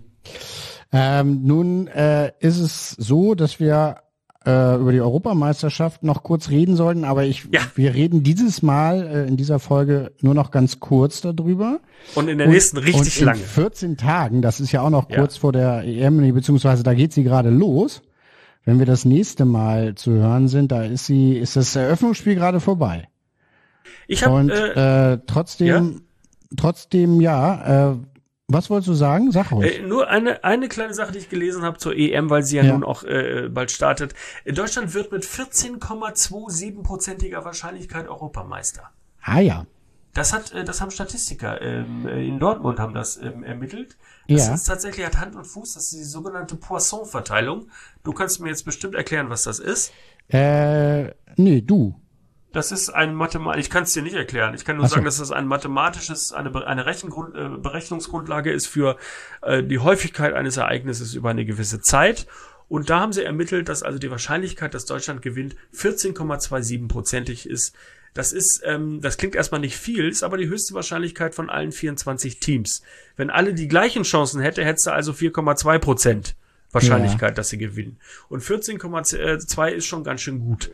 S3: Ähm, nun äh, ist es so, dass wir äh, über die Europameisterschaft noch kurz reden sollten, aber ich,
S2: Ja.
S3: wir reden dieses Mal äh, in dieser Folge nur noch ganz kurz darüber.
S2: Und in der
S3: Und-
S2: nächsten richtig
S3: und in
S2: lange.
S3: vierzehn Tagen, das ist ja auch noch
S2: Ja.
S3: kurz vor der E M, nee, beziehungsweise da geht sie gerade los. Wenn wir das nächste Mal zu hören sind, da ist sie, ist das Eröffnungsspiel gerade vorbei.
S2: Ich habe
S3: Und
S2: äh,
S3: äh, trotzdem, trotzdem, ja, äh, was wolltest du sagen? Sag ruhig.
S2: äh, nur eine eine kleine Sache, die ich gelesen habe zur E M, weil sie ja,
S3: Ja.
S2: nun auch äh, bald startet. In Deutschland wird mit vierzehn Komma siebenundzwanzig-prozentiger Wahrscheinlichkeit Europameister.
S3: Ah ja.
S2: Das hat, äh, das haben Statistiker ähm, äh, in Dortmund haben das ähm, ermittelt. Das
S3: Ja.
S2: ist tatsächlich hat Hand und Fuß. Das ist die sogenannte Poisson-Verteilung. Du kannst mir jetzt bestimmt erklären, was das ist.
S3: Äh, nee, du.
S2: Das ist ein Mathemat. Ich kann es dir nicht erklären. Ich kann nur
S3: Ach so.
S2: sagen, dass das ein mathematisches, eine, Be- eine Rechengrund, äh, Berechnungsgrundlage ist für äh, die Häufigkeit eines Ereignisses über eine gewisse Zeit. Und da haben sie ermittelt, dass also die Wahrscheinlichkeit, dass Deutschland gewinnt, vierzehn Komma siebenundzwanzig-prozentig ist. Das ist, ähm, das klingt erstmal nicht viel, ist aber die höchste Wahrscheinlichkeit von allen vierundzwanzig Teams. Wenn alle die gleichen Chancen hätte, hättest du also vier Komma zwei Prozent Wahrscheinlichkeit, dass sie gewinnen. Und vierzehn Komma zwei ist schon ganz schön gut.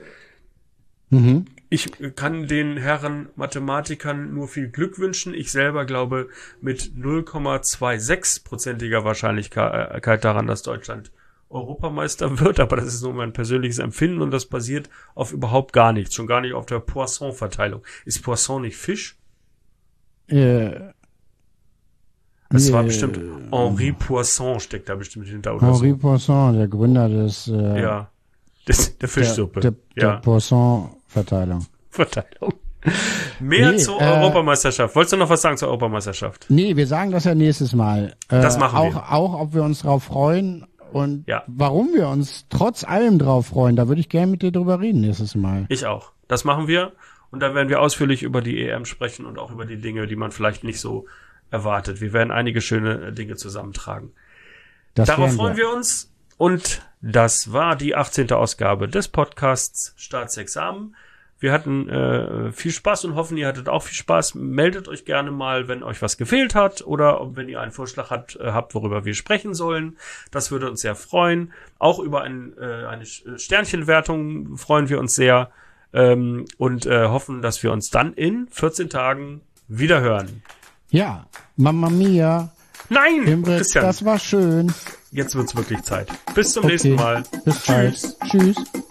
S3: Mhm.
S2: Ich kann den Herren Mathematikern nur viel Glück wünschen. Ich selber glaube mit null Komma sechsundzwanzig-prozentiger Wahrscheinlichkeit daran, dass Deutschland Europameister wird, aber das ist nur mein persönliches Empfinden und das basiert auf überhaupt gar nichts, schon gar nicht auf der Poisson-Verteilung. Ist Poisson nicht Fisch?
S3: Äh,
S2: Das war
S3: nee,
S2: bestimmt Henri Poisson steckt da bestimmt hinter oder
S3: Henri
S2: so.
S3: Poisson, der Gründer des, äh,
S2: Ja. Das, der Fischsuppe.
S3: Der, der,
S2: ja.
S3: der Poisson-Verteilung.
S2: Verteilung. Mehr
S3: Nee,
S2: zur
S3: äh,
S2: Europameisterschaft. Wolltest du noch was sagen zur Europameisterschaft?
S3: Nee, wir sagen das ja nächstes Mal. Äh,
S2: Das machen
S3: auch,
S2: wir.
S3: Auch, ob wir uns drauf freuen und
S2: Ja.
S3: warum wir uns trotz allem drauf freuen. Da würde ich gerne mit dir drüber reden nächstes Mal.
S2: Ich auch. Das machen wir. Und dann werden wir ausführlich über die E M sprechen und auch über die Dinge, die man vielleicht nicht so erwartet. Wir werden einige schöne Dinge zusammentragen.
S3: Das
S2: Darauf
S3: werden
S2: freuen wir uns. Und das war die achtzehnte Ausgabe des Podcasts Staatsexamen. Wir hatten äh, viel Spaß und hoffen, ihr hattet auch viel Spaß. Meldet euch gerne mal, wenn euch was gefehlt hat oder wenn ihr einen Vorschlag habt, äh, habt, worüber wir sprechen sollen. Das würde uns sehr freuen. Auch über ein, äh, eine Sternchenwertung freuen wir uns sehr ähm, und äh, hoffen, dass wir uns dann in vierzehn Tagen wieder hören.
S3: Ja, Mamma Mia.
S2: Nein,
S3: Imre,
S2: Christian,
S3: das war schön.
S2: jetzt wird's wirklich Zeit. Bis zum
S3: Okay.
S2: nächsten Mal.
S3: Bis
S2: Tschüss.
S3: bald. Tschüss.